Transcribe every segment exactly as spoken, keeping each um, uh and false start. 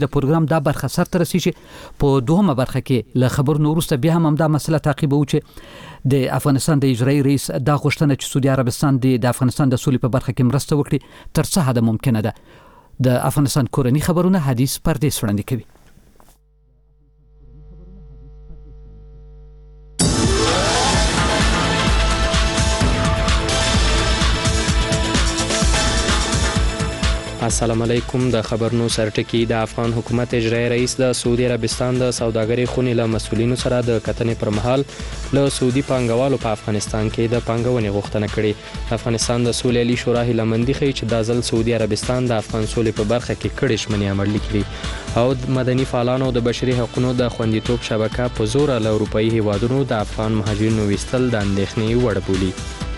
د پروګرام دا برخه سرته رسیږي. په دوهمه برخه کې له خبرونو وروسته بیا هم دا مسله تعقیبوو چې د افغانستان د اجرایي رئیس دا غوښتنه چې سعودي عربستان د افغانستان د سولې په برخه کې مرسته وکړي تر څه حده ممکنه ده. د افغانستان کورني خبرونه حدیث پردیس وړاندې کوي. السلام علیکم. د خبرونو سرټکی د افغان حکومت اجرایي رئیس د سعودي عربستان د سوداګرۍ خونې له مسولینو سره د کتنې پر مهال له سعودي پانګوالو په افغانستان کې د پانګونې غوښتنه کړې. افغانستان د سولې عالی شورا هیله مندي ښیي چې دا ځل سعودي عربستان د افغان سولې په برخه کې کړې ژمنې عملي کړي او د مدني فعالانو د بشري حقوقو د خوندیتوب شبکه په زور له اروپایي هیوادونو د افغان مهاجرینو ویستل د اندېښنې وړ بولي.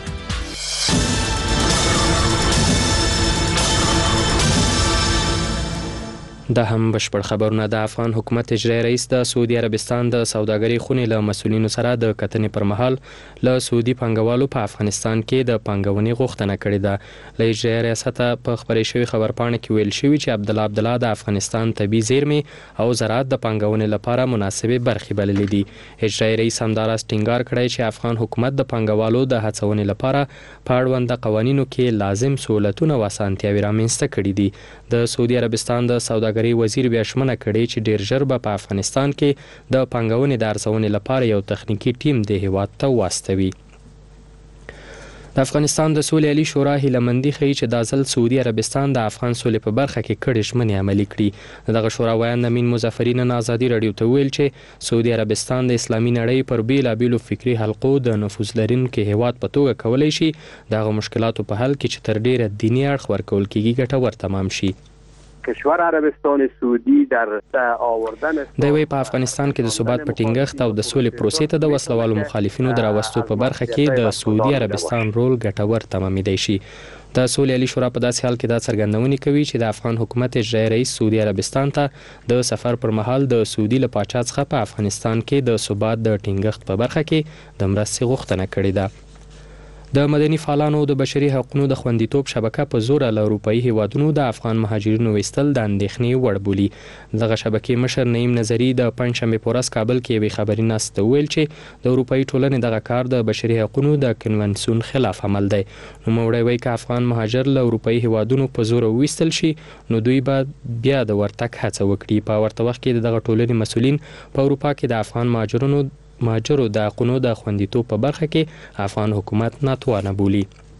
دا هم بشپړ خبرونه. د افغان حکومت اجرایي رئیس د سعودي عربستان د سوداګرۍ خونې له مسولینو سره د کتنې پر مهال له سعودي پانګوالو په افغانستان کې د پانګونې غوښتنه کړې ده. له اجرایي ریاسته په خپرې شوې خبرپاڼه کې ویل شوي چې عبدالله عبدالله د افغانستان طبیعي زیرمې او زراعت د پانګونې لپاره مناسبې برخې بللې دي. اجرایي رئیس همداراز ټینګار کړی چې افغان حکومت د پانګوالو د هڅونې لپاره په اړونده قوانینو کې لازم سهولتونه او اسانتیاوې رامنځته کړي دي. د سعودي عربستان د سوداګرۍ وزیر بیا ژمنه کړې چې ډیر ژر به په افغانستان کې د پانګونې د ارزونې لپاره یو تخنیکی ټیم د هیواد ته واستوي. د افغانستان د سولې عالی شورا هیله مندي ښیي چې دا ځل سعودي عربستان د افغان سولې په برخه کې کړې ژمنې عملي کړي. دغه شورا ویان امین مظفري نن ازادي راډیو ته ویل چې سعودي عربستان د اسلامي نړۍ پر بیلابیلو فکري حلقو د نفوذ لرونکي هیواد په توګه کولی شي دغه مشکلاتو په حل کې چې تر ډیره دیني اړخ ورکول کیږي ګټور تمام شي. کشور عربستان سعودی در آوردن د وی په افغانستان کې د ثبات په ټینګښت او د سولې پروسې ته د وسلوالو مخالفینو دراوستو په برخه کې د سعودي عربستان رول ګټور تمامېدای شي. د سولې عالی شورا په داسې حال کې دا څرګندونه کوي چې د افغان حکومت اجرایي رئیس سعودي عربستان ته د سفر پر مهال د سعودي له پاچا څخه په افغانستان کې د ثبات د ټینګښت په برخه کې د مرستې غوښتنه کړې ده. د مدني فعالانو د بشري حقوقو د خوندیتوب شبکه په زور له اروپایي هیوادونو د افغان مهاجرینو ویستل د اندېښنې وړ بولي. دغه شبکې مشر نعیم نظري د پنځشنبه په ورځ کابل کې یوې خبري ناسته ویل چې د اروپایي ټولنې دغه کار د بشري حقوقو د کنونسیون خلاف عمل دی. نوموړی وایي که افغان مهاجر له اروپایي هیوادونو په زور ویستل شي نو دوی به بیا د ورتګ هڅه وکړي. په ورته وخت کې دغه ټولنې مسؤلین په اروپا کې د افغان مهاجرونو مهاجرو د حقونو د خوندیتوب په برخه کې افغان حکومت ناتوانه بولي.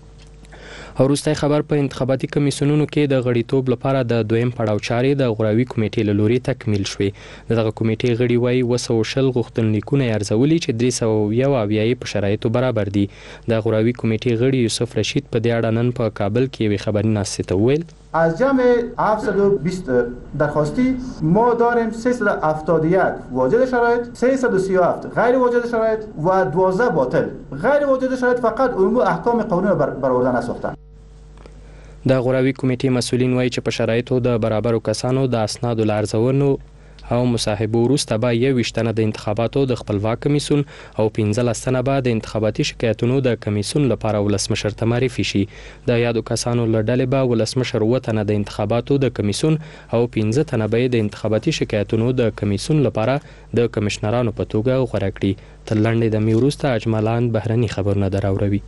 وروستی خبر په انتخاباتي کمیسیونونو کې د غړیتوب لپاره د دویم پړاو چارې د غوراوي کمیټې له لوري تکمیل شوې. دغه کمیټې غړي وایي اوه سوه شل غوښتنلیکونه یې ارزولي چې درې سوه یو اویا یې په شرایطو برابر دي. د غوراوي کمیټې غړي یوسف رشید په دې اړه نن په کابل کې یوې خبري ناستې ته وویل از جمع هفتصد و بیست درخواستی ما داریم سیصد و هفتاد و یک واجد شرایط، سیصد و سی و هفت غیر واجد شرایط و دوازده باطل. غیر واجد شرایط فقط عموم احکام قانون بر برآورده نساختن. د غوراوي کمیټې مسؤلین وایي چې په شرایطو د برابرو کسانو د اسنادو له ارزونو او مصاحبو وروسته به یوویشت تنه د انتخاباتو د خپلواک کمیسیون او پنځلس تنه به د انتخاباتي شکایتونو د کمیسیون لپاره ولسمشر ته معرفي شي. د یادو کسانو له ډلې به ولسمشر اووه تنه د انتخاباتو د کمیسیون او پنځه تنه به د انتخاباتي شکایتونو د کمیسیون لپاره د کمشنرانو په توګه غوره کړي. تر لنډې دمې وروسته اجمالان بهرني خبرونه دراوروي.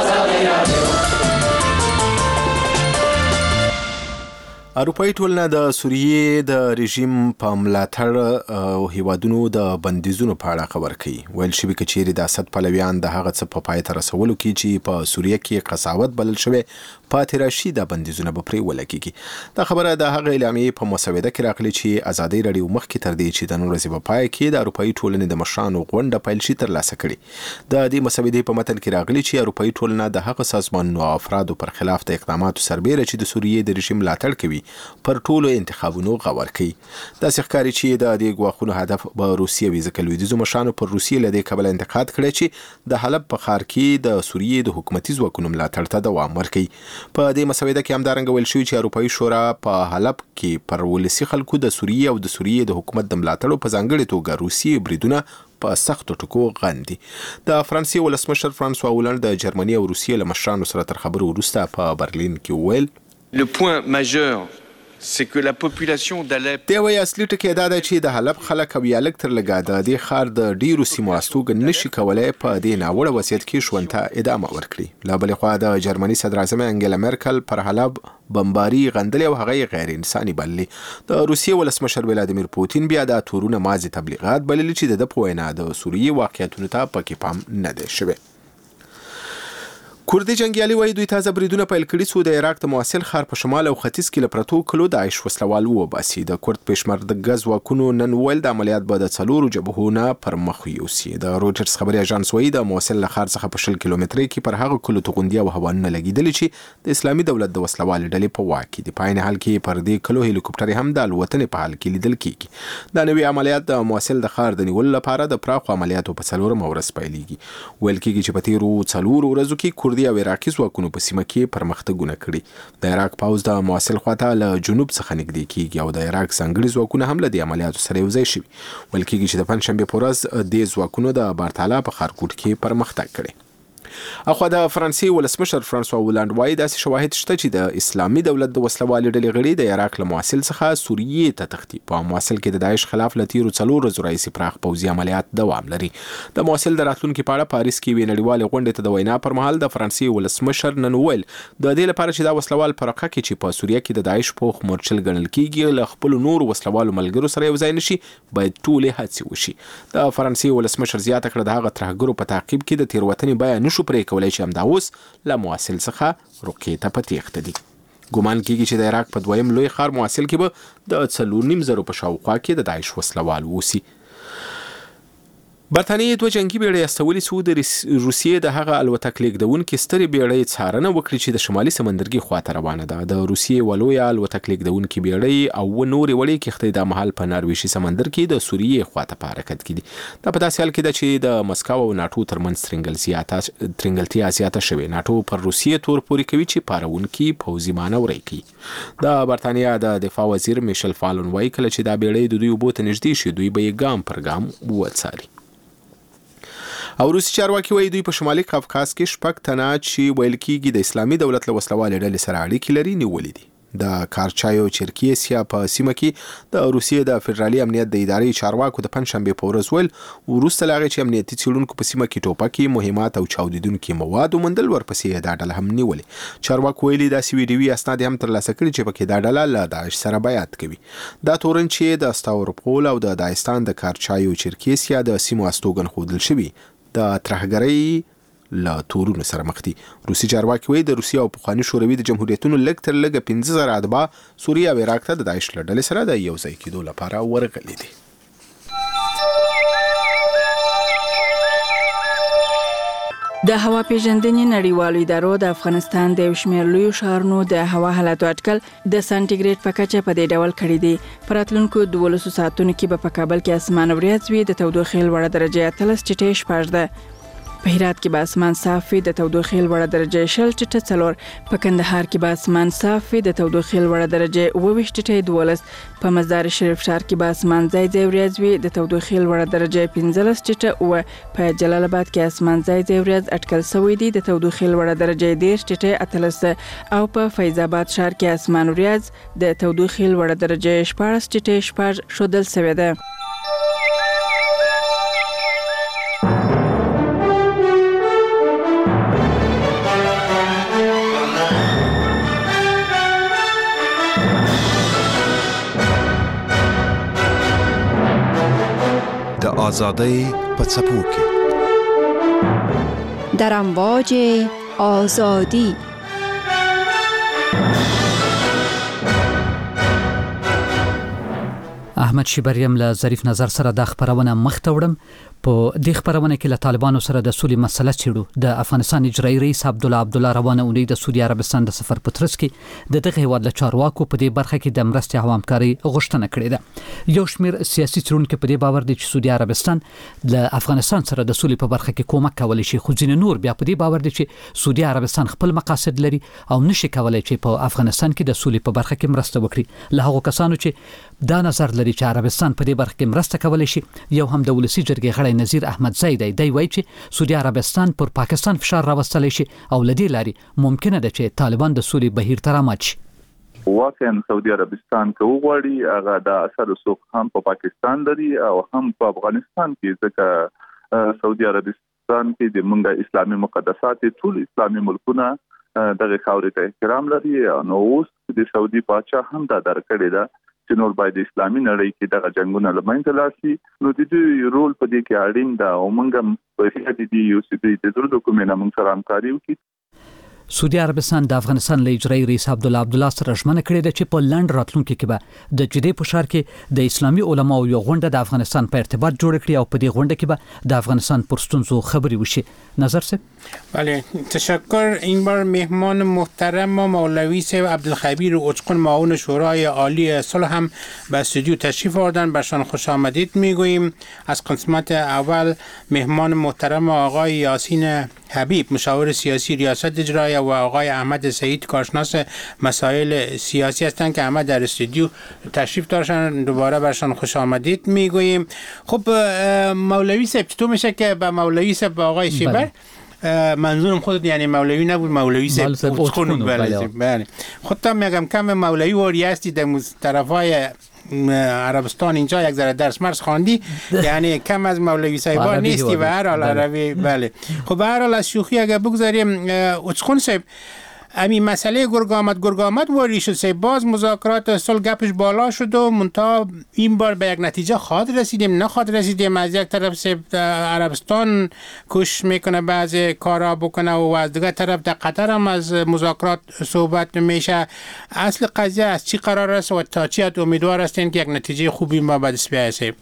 اروپایي ټولنه د سوریې د رژیم په ملاتړ او هیوادونو د بندیزونو په اړه خبر کوي. ویل شوي که چیرې د اسد پلویان د هغه څه په پای ته رسولو کې چې په سوریه کې قساوت بلل شوی پاتې راشي د بندیزونه به پرې ولګېږي. دا خبره د هغه اعلامیې په مسوده کې راغلې چې ازادي راډیو مخکې تر دې چې د نن ورځې په پای کې د اروپایي ټولنې د مشرانو غونډه پیل شي ترلاسه کړې. د دې مسودې په متن کې راغلي چې اروپایي ټولنه د هغه سازمانونو او افرادو پر خلاف د اقداماتو سربیره چې د سوریې د رژیم ملاتړ کوي پر ټولو انتخابونو غور کوي. داسې ښکاري چې د دې ګواښونو هدف به روسیه وي ځکه لویدیځو مشرانو پر روسیې له دې کبله انتقاد کړی چې د حلب په ښار کې د سوریې د حکومتي ځواکونو ملاتړ ته دوام ورکوي. په دې مسوده کې همدارنګه ویل شوي چې اروپایي شورا په حلب کې پر ولسي خلکو د سوریې او د سوریې د حکومت د ملاتړو په ځانګړې توګه روسیې بریدونه په سختو ټکو غندي. د فرانسې ولسمشر فرانسوا هولند د جرمني او روسیې له مشرانو سره تر خبرو وروسته په برلین کې وویل Le point majeur c'est que la population d'Alep دی وایي اصلي ټکی دا ده چې د حلب خلک او یا لږ تر لږه د دې ښار د ډیرو سیمو استوګن نشي کولی په دې ناوړه وضعیت کې ژوند ته ادامه ورکړي. له بلې خوا د جرمني صدراعظم انګیلا مرکل پر حلب بمباري غندلې او هغه غیر انساني بللې. د روسیې ولسمشر ولادیمیر پوتین بیا د تورونه مازی تبلیغات بللي چې د په وینا د سوریې واقعیتونو ته پکې پام نه دی شوی. کوردي جنگیالي وایي دوی تازه بریدونه پیل کړي څو د عراق د موصل ښار په شمال او ختیځ کې له پرتو کلو د داعش وسلوال وباسي. د کورد پېشمرده ځواکونو نن ویل د عملیات به د څلورو جبهو نه پر مخ یوسي. د رویټرز خبري اژانس وایي د موصل له ښار څخه په شل کیلومترۍ کې پر هغه کلو توغندي او هوانونه لګېدلي چې د اسلامي دولت د وسلوال ډلې په واک کې دي. په عین حال کې پر دې کلو هلیکوپټر هم د الوتنې په حال کې لیدل کېږي. دا نوي عملیات د موصل د ښار د نیولو لپاره د پراخو عملیاتو په څلورمه ورځ پیلېږي. ویل کېږي چې په تیرو څلورو ورځو کې کوردي او عراقي ځواکونو په سیمه کې پرمختګونه کړي. د عراق پوځ د موصل خواته له جنوب څخه نږدې کېږي او د عراق ځانګړي ځواکونه هم له دې عملیاتو سره یوځای شوي. ویل کېږي چې د پنجشنبې په ورځ دې ځواکونو د بارتالا په ښارګوټ کې پرمختګ کړی. اخوا د فرانسې ولسمشر فرانسوا ولاند وایي داسې شواهد شته چې د اسلامي دولت د وسلوالې ډلې غړي د عراق له موصل څخه سوریې ته تښتي. په موصل کې د داعش خلاف له تیرو څلورو ورځو راهیسې پراخ پوځي عملیات دوام لري. د موصل د راتلونکي په اړه پاریس کې یوې نړیوالې غونډې ته د وینا پر مهال د فرانسې ولسمشر نن ویل د دې لپاره چې دا وسلوال په رقه کې چې په سوریه کې د داعش پوخ مورچل ګڼل کېږي له خپلو نورو وسلوالو ملګرو سره یوځای نشي، باید ټولې هڅې وشي. د فرانسې ولسمشر زیاته کړه د هغه ترهګرو په تعقیب کې د تېروتنې بیه نشو پرې کولی چې همدا اوس له موصل څخه رقې ته په تېښته دي. ګمان کېږي چې د عراق په دویم لوی ښار موصل کې به د څلور نیم زرو په شاوخوا کې د داعش وسلوال اوسي. برتانیې دوه جنگي بیړۍ استولي څو د روسیې د هغه الوتک لیږدونکې سترې بیړۍ څارنه وکړي چې د شمالي سمندرګي خواته روانه ده. د روسیې ولویه الوتک لیږدونکې بیړۍ او نورې وړې کښتۍ دا مهال په نارویشي سمندر کې د سوریې خواته په حرکت کې دي. دا په داسې حال کې ده چې د مسکو او ناټو ترمنځ ترنګلتیا زیاته شوې. ناټو پر روسیې تور پورې کوي چې پارونکي پوځي مانورې کوي. د برتانیا د دفاع وزیر میشل فالون وایي کله چې دا بیړۍ د دوی اوبو ته نږدې شي دوی به یې ګام پر ګام وڅاري. او روسي چارواکي وایي دوی په شمالي قفقاز کې شپږ تنه چې ویل کېږي د اسلامي دولت له وسلوالې ډلې سره اړیکې لري نیولي دي. د کارچایو چرکیسیا په سیمه کې د روسیې د فدرالي امنیت د ادارې چارواکو د پنجشنبې په ورځ ویل وروسته له هغې چې امنیتي څېړونکو په سیمه کې ټوپکې، مهمات او چاودېدونکي مواد وموندل ورپسې دا ډله هم نیولې. چارواکو ویلي داسې ویډیوي اسناد هم ترلاسه کړي چې پکې دا ډله له داعش سره بیعت کوي. دا تورن چې د ستاورپول او د داعستان د کارچایو چرکیسیا د سیمو استوګن ښودل شوي د ترهګرۍ له تورونو سره مخ دي. روسي چارواکي وایي د روسیې او پخواني شوروي د جمهوریتونو لږ تر لږه پنځه زره اتباع سوریه او عراق ته د داعش له ډلې سره د یوځای کېدو لپاره ورغلي دي. د هوا پیژندنې نړیوالو ادارو د افغانستان د یو شمېر لویو ښارونو د هوا حالاتو اټکل د سانټیګریډ په کچه په دې ډول کړی دی. په راتلونکو دولسو ساعتونو کې به په کابل کې اسمان وریځ وي، د تودوخې لوړه درجه اتلس ټیټې شپږ ده. په هرات کې به اسمان صاف وي، د تودوخې لوړه درجه شل ټیټه څلور. په کندهار کې به اسمان صاف وي، د تودوخې لوړه درجه اوه ویشت ټیټه دولس. په مزار شریف ښار کې به اسمان ځای ځای وریځ وي، د تودوخې لوړه درجه پنځلس ټیټه اوه. په جلال آباد کې اسمان ځای ځای وریځ اټکل شوی دی، د تودوخې لوړه درجه دېرش ټیټه اتلس. او په فیض آباد ښار کې اسمان وریځ، د تودوخې لوړه درجه شپاړس ټیټه شپږ ښودل شوې ده. آزادی په څپو کې در امواج آزادی. احمد شیبریم له ظریف نظر سره د خبرونه مخته وړم. په دې خبرونه کې له طالبانو سره د سولې مسله چیړو. د افغانستان اجرایي رئیس عبدالله عبدالله روانه اونۍ د سعودي عربستان د سفر په ترڅ کې د دغه هیواد له چارواکو په دې برخه کې د مرستې او همکارۍ غوښتنه کړې ده. یو شمېر سیاسي څېړونکي په دې باور دي چې سعودي عربستان له افغانستان سره د سولې په برخه کې کومک کولی شي، خو ځینې نور بیا په دې باور دي چې سعودي عربستان خپل مقاصد لري او نشي کولی چې په افغانستان کې د سولې په برخه کې مرسته وکړي. له هغو کسانو چې دا نظر لري چې عربستان په دې برخه کې مرسته کولی شي، یو هم د ولسی جرګې غړی نظیر احمد زیدی دی وایي چې سعودي عربستان پر پاکستان فشار راوستلی شي او لدې لارې ممکنه ده چې طالبان د سولې بهیر ته رامات شي. واقعا سعودي عربستان کې وغواړي هغه د اثر رسوخ هم په پاکستان لري او هم په افغانستان کې، ځکه سعودي عربستان کې د منګه اسلامي مقدسات ټول اسلامي ملکونه دغه خاورې ته احترام لري. نو اوس د سعودي پاچا هم دا درکړی دا چې نور باید اسلامي نړۍ کې دغه جنگونه لمنځه لاړ شي. نو د دې رول په دې کې اړین ده او موږ په دې دی یو چې د ټول دوکومنټ موږ سره همکاري وکړي. سعودي عربستان د افغانستان له اجرایي رئیس عبدالله عبدالله سره ژمنه کړې ده چې په لنډ راتلونکي کې به د جدې په ښار کې د اسلامي علماو یو غونډه د افغانستان په ارتباط جوړ کړي او په دې غونډه کې به د افغانستان پر ستونزو خبري وشي. نظر صاحب؟ بله، تشکر. این بار مهمان محترم ما مولوی صاحب عبدالخبیر اوچقون معاون شورای عالی صلح هم به استودیو تشریف آوردن، برشان خوش آمدید میگوییم. از قسمت اول مهمان محترم آقای یاسین حبیب مشاور سیاسی ریاست اجرایی و آقای احمد سعید کارشناس مسائل سیاسی هستند که همه در استودیو تشریف داشتن. دوباره برشان خوش آمدید میگوییم. خب مولوی صاحب، چطور میشه که به مولوی صاحب آقای شیبر منظورم خودت یعنی مولوی نبود، مولوی صاحب اوچقون. بله بله. خودم میگم کم مولوی واری هستی در طرفای عربستان اینجا یک ذره درس مرس خواندی، یعنی کم از مولوی صاحبان نیستی و هر حال عربی. بله. خب به هر حال از شوخی اگه بگذاریم، اوچقون صاحب امی مسئله گرگامت گرگامت واری شد سه باز مذاکرات صلح گپش بالا شد و منتها این بار به یک نتیجه خواهد رسیدیم نخواهد رسیدیم. از یک طرف سه عربستان کوشش میکنه بعضی کارا بکنه و از دیگه طرف در قطر هم از مذاکرات صحبت میشه. اصل قضیه از چی قرار است و تا چی امیدوار هستین که یک نتیجه خوبی ما به دست بیاید؟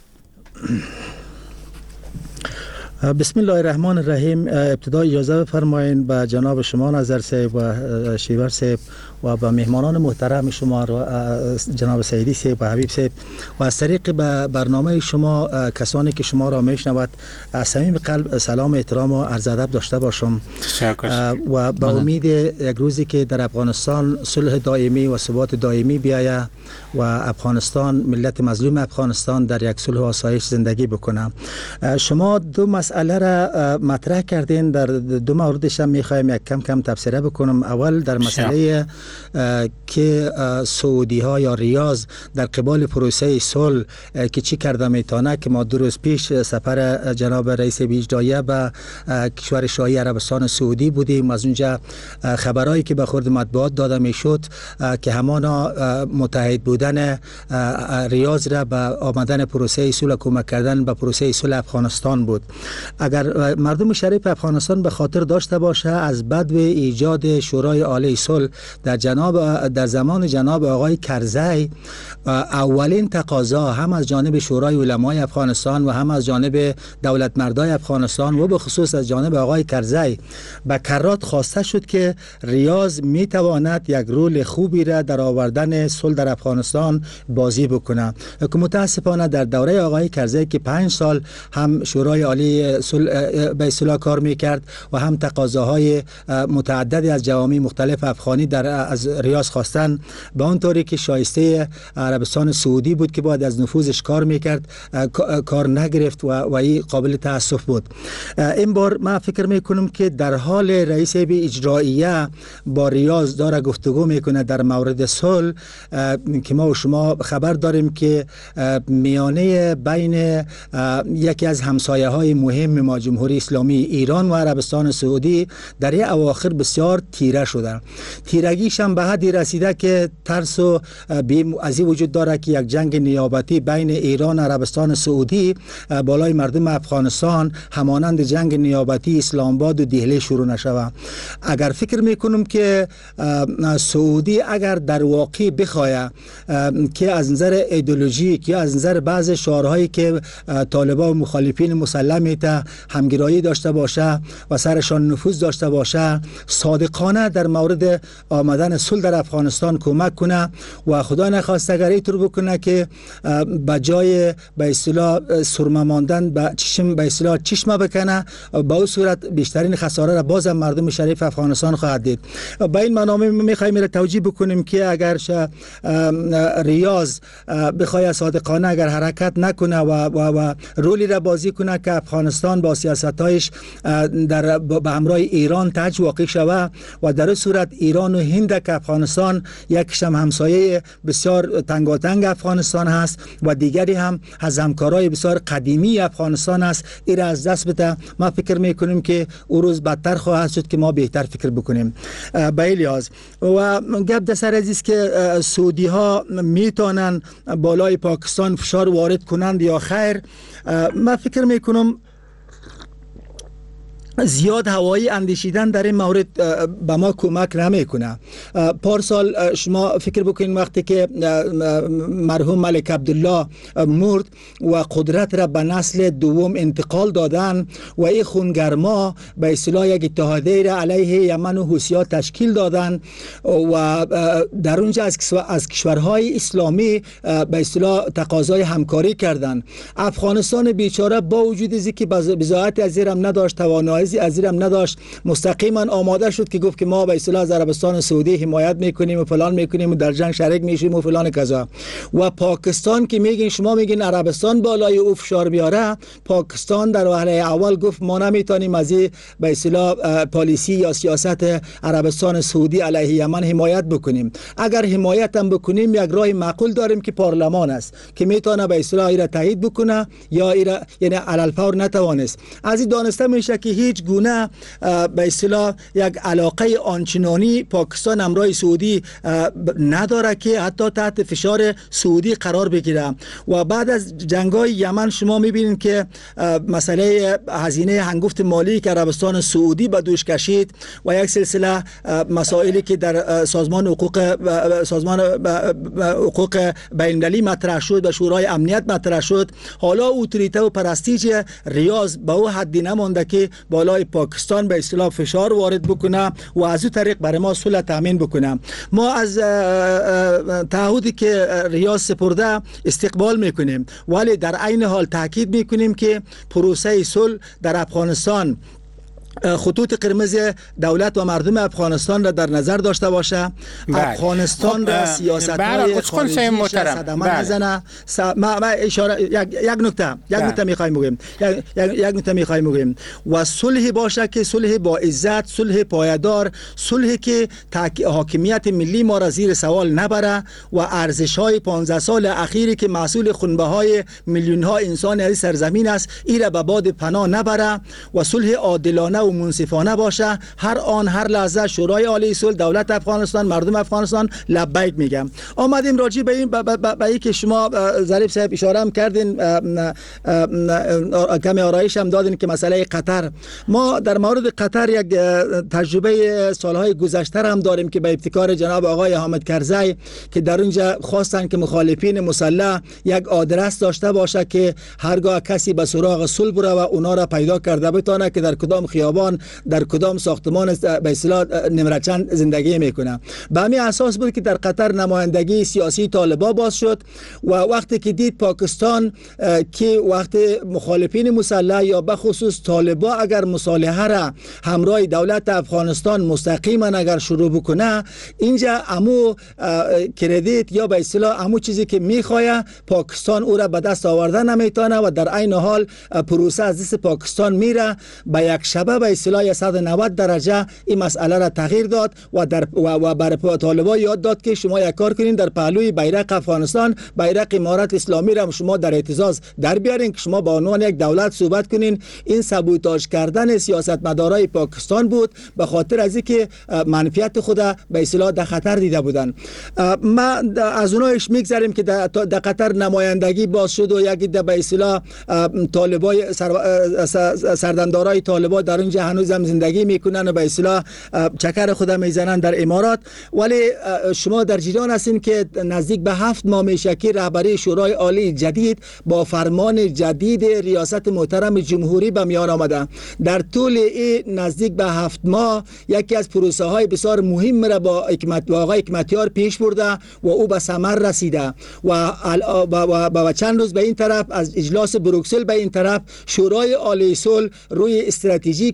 بسم الله الرحمن الرحیم. ابتدا اجازه بفرمایید به جناب شما نظر صاحب و شیور صاحب و به مهمانان محترم شما جناب سعیدی صاحب و حبیب صاحب و از طریق به برنامه شما کسانی که شما را میشنود از صمیم قلب سلام احترام و عرض ادب داشته باشم و با امید یک روزی که در افغانستان صلح دائمی و ثبات دائمی بیاید و افغانستان ملت مظلوم افغانستان در یک صلح و آسایش زندگی بکنه. شما دو مسئله را مطرح کردین، در دو موردش هم میخوایم یک کم کم تفسیره بکنم. اول در مسئله که سعودی ها یا ریاض در قبال پروسه صلح که چی کرده میتونه، که ما دو روز پیش سفر جناب رئیس اجرایی به کشور شاهی عربستان سعودی بودیم. از اونجا خبرایی که به خورد مطبوعات داده میشد که همانا متحد بودن ریاض را به آمدن پروسه صلح کمک کردن به پروسه صلح افغانستان بود. اگر مردم شریف افغانستان به خاطر داشته باشه، از بدو ایجاد شورای عالی صلح در جناب در زمان جناب آقای کرزی اولین تقاضا هم از جانب شورای علمای افغانستان و هم از جانب دولت مردای افغانستان و به خصوص از جانب آقای کرزی به کرات خواسته شد که ریاض می تواند یک رول خوبی را در آوردن صلح در افغانستان بازی بکنه. که متاسفانه در دوره آقای کرزی که پنج سال هم شورای عالی صلح به اصطلاح کار میکرد و هم تقاضاهای متعددی از جوامع مختلف افغانی در از ریاض خواستن، به اون طوری که شایسته عربستان سعودی بود که باید از نفوذش کار میکرد، کار نگرفت و وی قابل تاسف بود. این بار من فکر میکنم که در حال رئیس اجراییه با ریاض داره گفتگو میکنه در مورد صلح، که ما و شما خبر داریم که میانه بین یکی از همسایه های مهم ما جمهوری اسلامی ایران و عربستان سعودی در این اواخر بسیار تیره شده. تیرگیش هم به حدی رسیده که ترس و بیم از این وجود داره که یک جنگ نیابتی بین ایران و عربستان سعودی بالای مردم افغانستان همانند جنگ نیابتی اسلام آباد و دهلی شروع نشوه. اگر فکر میکنم که سعودی اگر در واقع بخواه که از نظر ایدئولوژیک یا از نظر بعض شعارهایی که طالبان و مخالفین مسلم تا همگرایی داشته باشه و سرشان نفوذ داشته باشه، صادقانه در مورد آمدن صلح در افغانستان کمک کنه و خدا نخواسته اگر اینطور بکنه که به جای به اصطلاح سرمه ماندن به چشم به اصطلاح چشمه بکنه، با اون صورت بیشترین خساره را بازم مردم شریف افغانستان خواهد دید. با این منامه میخوایم را توجیه بکنیم که اگر ریاض بخواد صادقانه اگر حرکت نکنه و, و, و رولی را بازی کنه که افغانستان با سیاستایش در به همراه ایران تاج واقع شوه و در صورت ایران و هند بوده که افغانستان یک کشور همسایه بسیار تنگاتنگ افغانستان هست و دیگری هم از همکارای بسیار قدیمی افغانستان است. این را از دست بده. ما فکر میکنیم که او روز بدتر خواهد شد که ما بهتر فکر بکنیم. به این لحاظ و گپ در سر عزیز که سعودی ها میتونن بالای پاکستان فشار وارد کنند یا خیر، من فکر میکنم زیاد هوایی اندیشیدن در این مورد به ما کمک نمیکنه. پارسال شما فکر بکنید وقتی که مرحوم ملک عبدالله مرد و قدرت را به نسل دوم انتقال دادن و این خونگرما به اصطلاح یک اتحادیه را علیه یمن و حوثی‌ها تشکیل دادن و در اونجا از از کشورهای اسلامی به اصطلاح تقاضای همکاری کردند. افغانستان بیچاره با وجود از اینکه بضاعت از ایران نداشت، توانایی از ایران نداشت، مستقیما آماده شد که گفت که ما به اصطلاح از عربستان سعودی حمایت میکنیم و فلان میکنیم و در جنگ شریک میشیم و فلان کذا. و پاکستان که میگین شما میگین عربستان بالای او فشار بیاره، پاکستان در وهله اول گفت ما نمیتونیم از این به اصطلاح پالیسی یا سیاست عربستان سعودی علیه یمن حمایت بکنیم. اگر حمایت هم بکنیم یک راه معقول داریم که پارلمان است که میتونه به اصطلاح ایرا تایید بکنه یا ایرا یعنی علی الفور نتوانست. از این دانسته میشه که هیچ گونه به اصطلاح یک علاقه آنچنانی پاکستان همراه سعودی نداره که حتی تحت فشار سعودی قرار بگیره. و بعد از جنگ‌های یمن شما میبینید که مسئله هزینه هنگفت مالی که عربستان سعودی به دوش کشید و یک سلسله مسائلی که در سازمان حقوق سازمان حقوق بین‌المللی مطرح شد و شورای امنیت مطرح شد، حالا اتوریته و پرستیژ ریاض به او حدی نمانده که بالای پاکستان به اصطلاح فشار وارد بکنه و از این طریق برای ما صلح تامین بکنه. ما از تعهدی که ریاض سپرده استقبال میکنیم، ولی در عین حال تاکید میکنیم که پروسه صلح در افغانستان خطوط قرمز دولت و مردم افغانستان را در نظر داشته باشه. بله. افغانستان را سیاست‌های خارجی صدمه نزنه. ما ما اشاره یک یک نکته یک نکته می‌خوایم بگیم یک یک نکته می‌خوایم بگیم و صلح باشه که صلح با عزت، صلح پایدار، صلحی که حاکمیت ملی ما را زیر سوال نبره و ارزش‌های پانزده سال اخیری که محصول خونبهای میلیون‌ها انسان از سرزمین است، این را به باد پناه نبره و صلح عادلانه و منصفانه باشه. هر آن هر لحظه شورای عالی صلح، دولت افغانستان، مردم افغانستان لبیک میگم. آمدیم راجع به این به این که شما ظریف صاحب اشاره هم کردین، کمی آرایش هم دادین که مسئله قطر. ما در مورد قطر یک تجربه سالهای گذشته هم داریم که به ابتکار جناب آقای حامد کرزی که در اونجا خواستن که مخالفین مسلح یک آدرس داشته باشه که هرگاه کسی به سراغ صلح بره و اونا را پیدا کرده بتونه که در کدام خیابان در کدام ساختمان به اصطلاح نمره چند زندگی میکنه. به همین اساس بود که در قطر نمایندگی سیاسی طالبان باز شد و وقتی که دید پاکستان که وقتی مخالفین مسلح یا به خصوص طالبان اگر مصالحه را همراه دولت افغانستان مستقیما اگر شروع بکنه، اینجا امو کردیت یا به اصطلاح امو چیزی که میخواه پاکستان او را به دست آورده نمیتونه و در عین حال پروسه از دست پاکستان میره. به یک شبه به اصطلاح صد و نود درجه این مسئله را تغییر داد و در و, و برای طالبان یاد داد که شما یک کار کنین، در پهلوی بیرق افغانستان بیرق امارت اسلامی را شما در اعتزاز در بیارین که شما با عنوان یک دولت صحبت کنین. این سابوتاژ کردن سیاستمدارای پاکستان بود به خاطر از اینکه منفعت خود به اصطلاح در خطر دیده بودن. ما از اونایش میگذریم که در قطر نمایندگی باز شد و یک به اصطلاح طالبای سر سردمدارای طالبان در اونجا هنوز هم زندگی میکنن و به اصطلاح چکر خود میزنن در امارات. ولی شما در جریان هستین که نزدیک به هفت ماه میشه که رهبری شورای عالی جدید با فرمان جدید ریاست محترم جمهوری به میان آمده. در طول این نزدیک به هفت ماه یکی از پروسه های بسیار مهم را با حکمت با آقای حکمتیار پیش برده و او به ثمر رسیده و با چند روز به این طرف از اجلاس بروکسل به این طرف شورای عالی صلح روی استراتژی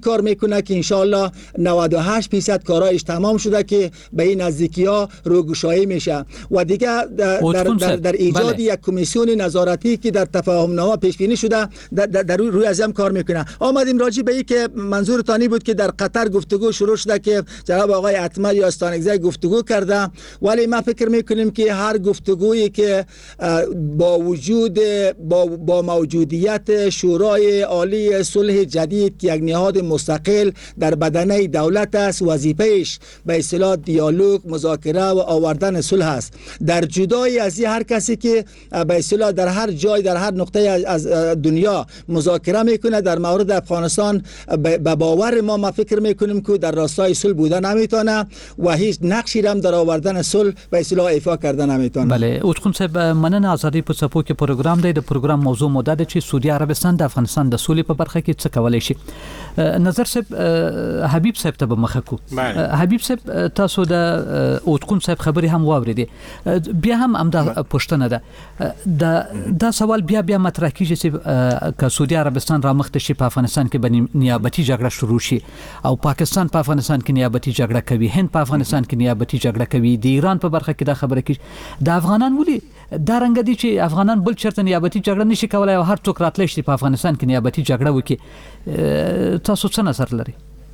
کار میکنه که انشالله نود و هشت درصد کارایش تمام شده که به این نزدیکی ها روگشایی میشه و دیگه در, در, در, در ایجاد بله. یک کمیسیون نظارتی که در تفاهم نامه پیش بینی شده در, در, در روی از هم کار میکنه. آمدیم راجع به این که منظور تانی بود که در قطر گفتگو شروع شده که جناب آقای اتمر یا استانگزی گفتگو کرده، ولی ما فکر میکنیم که هر گفتگویی که با وجود با, با موجودیت شورای عالی صلح جدید که یک نهاد مستقل در بدنه دولت است، وظیفه‌اش به اصطلاح دیالوگ، مذاکره و آوردن صلح است. در جدای از هر کسی که به اصطلاح در هر جای در هر نقطه از دنیا مذاکره میکنه در مورد افغانستان، به باور ما ما فکر میکنیم که در راستای صلح بوده نمیتونه و هیچ نقشی هم در آوردن صلح به اصطلاح ایفا کرده نمیتونه. بله اوچخون صاحب، مننه ازادي په صفو کې پروګرام دی. د پروګرام موضوع مو ده چې سعودي عربستان د افغانستان د سولې په برخه کې څه کولای شي. نظر صاحب حبیب صاحب ته به مخه کو. حبیب صاحب تاسو د اوچخون صاحب خبري هم واوریدي، بیا هم امدا پښتنه ده دا دا سوال بیا بیا مطرح کیږي چې ک سعودي عربستان را مخته شي په افغانستان کې بنی نیابتي جګړه شروع شي او پاکستان په افغانستان کې نیابتي جګړه کوي، هند په افغانستان کې نیابتي جګړه کوي، د ایران په برخه کې دا خبره کیږي. د افغانان ولي دا رنګ دي چې افغانان بل چرته نیابتي جګړه نشي کولای او هر څوک راتلی شي په افغانستان کې نیابتي جګړه وکړي. تاسو څه نظر لرئ؟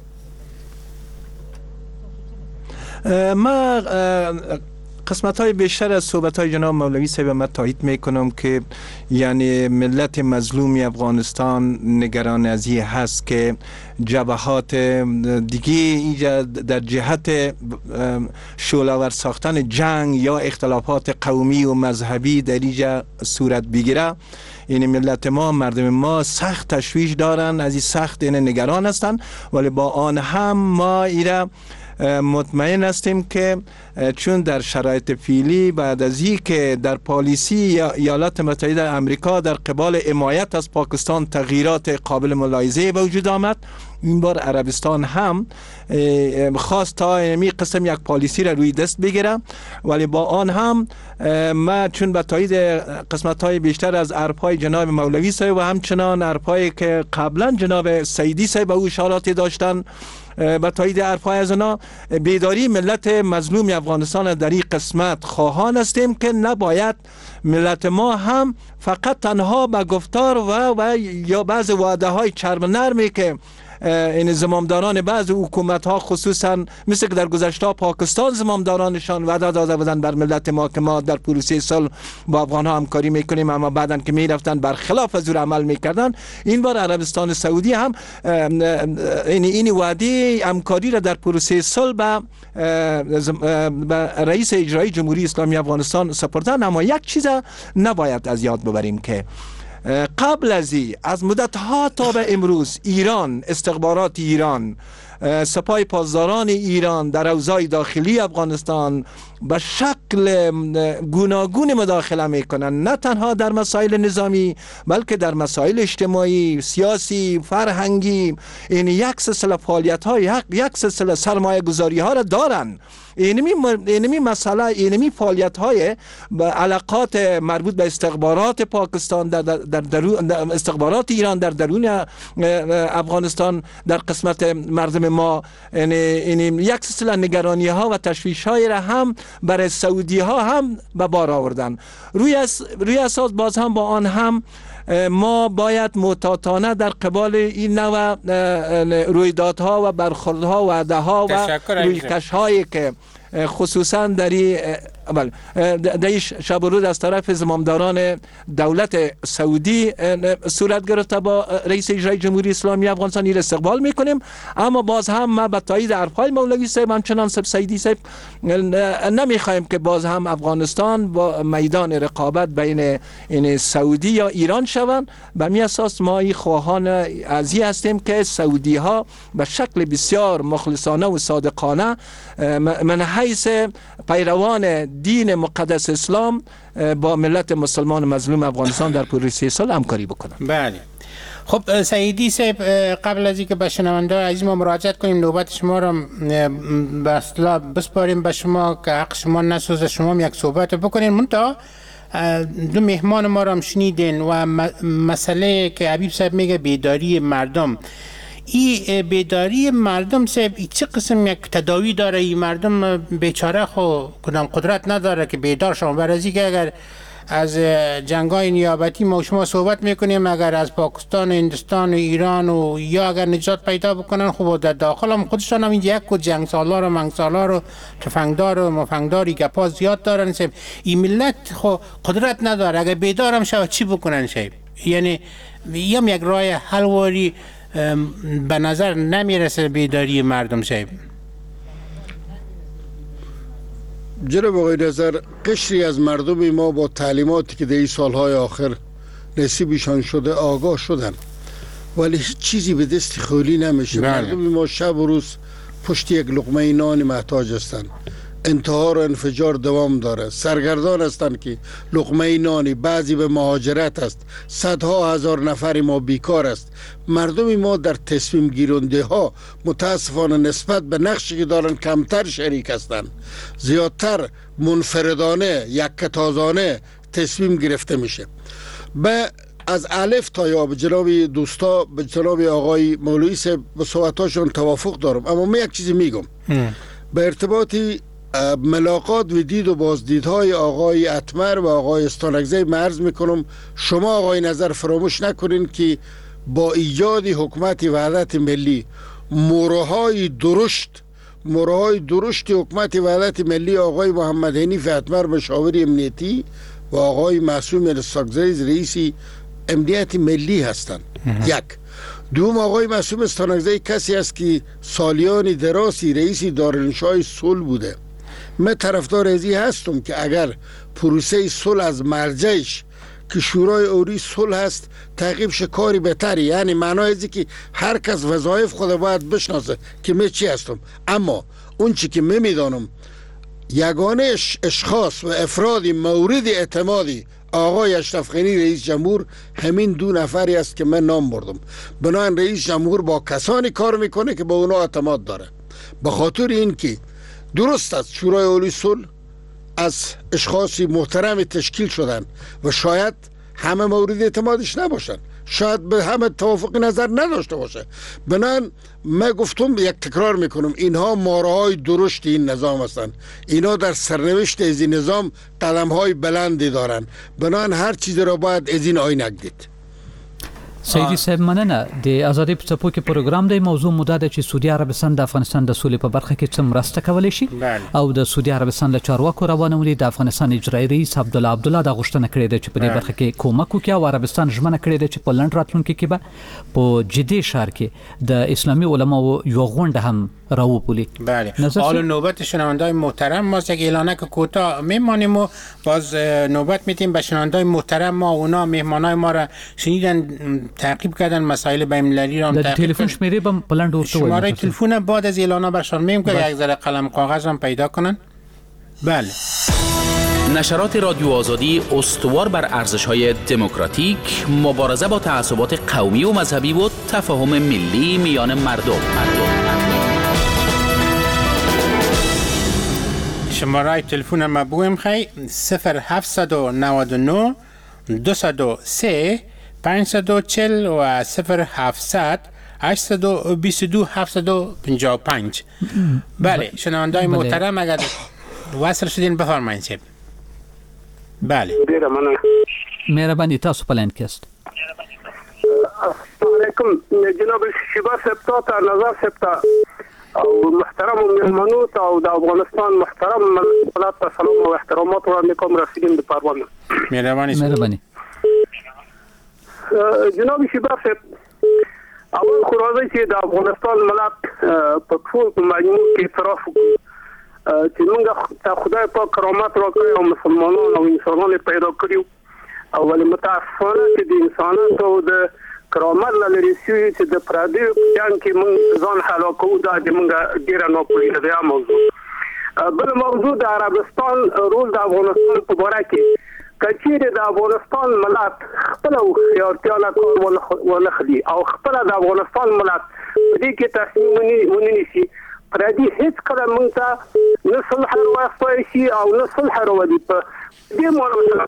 ما قسمت های بیشتر از صحبت های جناب مولوی صاحب من تایید میکنم که یعنی ملت مظلومی افغانستان نگران از این هست که جبهات دیگه اینجا در جهت شعله‌آور ساختن جنگ یا اختلافات قومی و مذهبی در اینجا صورت بگیره. این ملت ما، مردم ما سخت تشویش دارن، از این سخت این نگران هستن، ولی با آن هم ما ایره مطمئن هستیم که چون در شرایط فعلی بعد از این که در پالیسی ایالات متحده آمریکا در قبال حمایت از پاکستان تغییرات قابل ملاحظه به وجود آمد، این بار عربستان هم خواست تا این قسم یک پالیسی را روی دست بگیره، ولی با آن هم ما چون به تایید قسمت های بیشتر از حرفهای جناب مولوی صاحب و همچنان حرفهایی که قبلا جناب سیدی صاحب او اشاراتی داشتن با تایید حرفهای از اونا، بیداری ملت مظلوم افغانستان در این قسمت خواهان هستیم که نباید ملت ما هم فقط تنها به گفتار و, و یا بعض وعده های چرب نرمی که این زمامداران بعض حکومت ها خصوصا مثل که در گذشته پاکستان زمامدارانشان وعده داده بودن بر ملت ما که ما در پروسه صلح با افغان ها همکاری میکنیم، اما بعدن که میرفتن برخلاف از عمل میکردن. این بار عربستان سعودی هم این این وعده همکاری را در پروسه صلح به رئیس اجرایی جمهوری اسلامی افغانستان سپردن. اما یک چیز نباید از یاد ببریم که قبل از این از مدت ها تا به امروز ایران، استخبارات ایران، سپاه پاسداران ایران در اوضاع داخلی افغانستان به شکل گوناگون مداخله میکنن، نه تنها در مسائل نظامی بلکه در مسائل اجتماعی، سیاسی، فرهنگی. این یک سلسله فعالیت ها، یک, یک سلسله سرمایه گذاری ها را دارن. اینمی اینمی مسئله اینمی فعالیت های علاقات مربوط به استخبارات پاکستان در, در, در, در استخبارات ایران در درون افغانستان در قسمت مردم ما، این یک سلسله نگرانی ها و تشویش های را هم برای سعودی ها هم به بار آوردن. روی اس روی اساس باز هم با آن هم ما باید محتاطانه در قبال این نوع رویدادها و برخوردها و وعده‌ها و رویکش‌هایی که خصوصا در در شب و روز از طرف زمامداران دولت سعودی صورت گرفته با رئیس اجرایی جمهوری اسلامی افغانستان این استقبال میکنیم. اما باز هم ما به تایید حرفهای مولوی صاحب همچنان سیدی صاحب نمیخوایم که باز هم افغانستان با میدان رقابت بین این سعودی یا ایران شوند. به می اساس ما این خواهان از این هستیم که سعودی ها به شکل بسیار مخلصانه و صادقانه من حیث پیروان دین مقدس اسلام با ملت مسلمان مظلوم افغانستان در پروسه صلح همکاری بکنن. بله. خب سیدی صاحب، قبل از اینکه به شنونده عزیز ما مراجعت کنیم، نوبت شما را به اصطلاح بسپاریم به شما که حق شما نسوزه، شما یک صحبت بکنین. منتها دو مهمان ما را هم شنیدین و مسئله که حبیب صاحب میگه بیداری مردم، این بیداری مردم صاحب چه قسم یک تداوی داره؟ این مردم بیچاره خو کدام قدرت نداره که بیدار شما. برای که اگر از جنگای نیابتی ما شما صحبت میکنیم، اگر از پاکستان و هندوستان و ایران و یا اگر نجات پیدا بکنن، خب در داخل هم خودشان هم یک کد جنگ سالار و منگ سالار و تفنگدار و مفنگداری گپا زیاد دارن. این ملت خب قدرت نداره، اگر بیدار هم شود چی بکنن شاید؟ یعنی یم یک راه حلواری به نظر نمیرسه بیداری مردم شاید. جناب آقای نظر، قشری از مردم ما با تعلیماتی که در این سالهای آخر نصیبشان شده آگاه شدن، ولی هیچ چیزی به دست خالی نمیشه. مردم ما شب و روز پشت یک لقمه نان محتاج هستند. انتحار و انفجار دوام داره. سرگردان هستند که لقمه نانی، بعضی به مهاجرت است، صدها هزار نفر ما بیکار است. مردم ما در تصمیم گیرنده ها متاسفانه نسبت به نقشی که دارن کمتر شریک هستند. زیادتر منفردانه، یکتازانه تصمیم گرفته میشه. به از الف تا یا به جناب دوستا، به جناب آقای مولوی صاحب به صحبتاشون توافق دارم، اما من یک چیزی میگم به ارتباطی ملاقات و دید و بازدیدهای آقای اتمر و آقای استانکزی مرز میکنم. شما آقای نظر فراموش نکنین که با ایجاد حکومت وحدت ملی موروهای درشت موروهای درشت حکومت وحدت ملی آقای محمد حنیف اتمر مشاور امنیتی و آقای معصوم استانکزی رئیس امنیت ملی هستند. یک دوم، آقای معصوم استانکزی کسی است که سالیان دراسی رئیس دارالانشای صلح بوده. من طرفدار ازی هستم که اگر پروسه صلح از مرجعش که شورای عالی صلح هست تعقیب شه کاری بهتری، یعنی معنای ازی که هر کس وظایف خود باید بشناسه که من چی هستم. اما اون چی که من میدانم یگانه اشخاص و افرادی مورد اعتمادی آقای اشرف غنی رئیس جمهور همین دو نفری است که من نام بردم. بنابراین رئیس جمهور با کسانی کار میکنه که با اونا اعتماد داره. به خاطر این که درست است شورای عالی صلح از اشخاصی محترم تشکیل شدن و شاید همه مورد اعتمادش نباشن، شاید به همه توافق نظر نداشته باشه. بنابراین من گفتم، یک تکرار میکنم، اینها مارهای درشت این نظام هستند. اینا در سرنوشت از این نظام قدمهای بلندی دارن. بنابراین هر چیزی را باید از این آینه دید. سیدی صاحب مننه. د ازادي په څپو کې پروګرام دی. موضوع مو ده چې سعودي عربستان د افغانستان د سولې په برخه کې څه مرسته کولی شي او د سعودي عربستان له چارواکو روانولي د افغانستان اجرایي رئیس عبدالله عبدالله د غوښتنه کړې ده چې په دې برخه کې کومک وکړي او عربستان ژمنه کړې ده چې په لنډ راتلونکي کې به په جدي ښار کې د اسلامي علماو یو غونډه هم راوبولي. بله. حالا نوبت شنونده‌های محترم ماست. یک اعلانک کوتاه میمانیم و باز نوبت میدیم به شنونده‌های محترم ما. اونا مهمانای ما را شنیدن، تعقیب کردن، مسائل بین‌المللی را تعقیب. تلفن شمیره به بلند ورته شماره تلفن بعد از اعلانا برشان میگم که یک ذره قلم کاغذ هم پیدا کنن. بله. نشرات رادیو آزادی استوار بر ارزش‌های دموکراتیک، مبارزه با تعصبات قومی و مذهبی و تفاهم ملی میان مردم. مردم. شماره تلفن ما بویم خی صفر هفت نه نه دو صفر سه پنج چهار صفر و صفر هفتصد هشت دو دو هفت پنج پنج. بله شنونده‌های محترم اگر وصل شدین بفرمایید صاحب. بله مهربانی تاسو په لاین کې است. السلام علیکم جناب شیبا صاحب ته نظر صاحب او محترم مهمانو ته او د افغانستان محترم ملت ته سلام او احترامات وړاندې کوم رسیدین د پروان. مهرباني مهرباني جناب شیبا صاحب، اول خو راځي چې د افغانستان ملت په ټول مجموع کې اعتراف وکړي چې موږ ته خدای پاک کرامت راکړی او مسلمانان او انسانان پیدا کړیو او ولې متاسفانه چې د انسانانو د کرامت لري چې د پردیو جنګ کې موږ ځان هلاکو. دا د موږ ډیره ناپوهي ده موضوع. بل موضوع د عربستان رول د افغانستان په باره کې کچېره د افغانستان ملت خپل خیارتیا له کار ولخدي او خپل د افغانستان ملت دې کې تصمیم ونیسي. پردي هیڅ کله موږ ته نه صلح راوستای شي او نه صلح راوړي. په دې معنی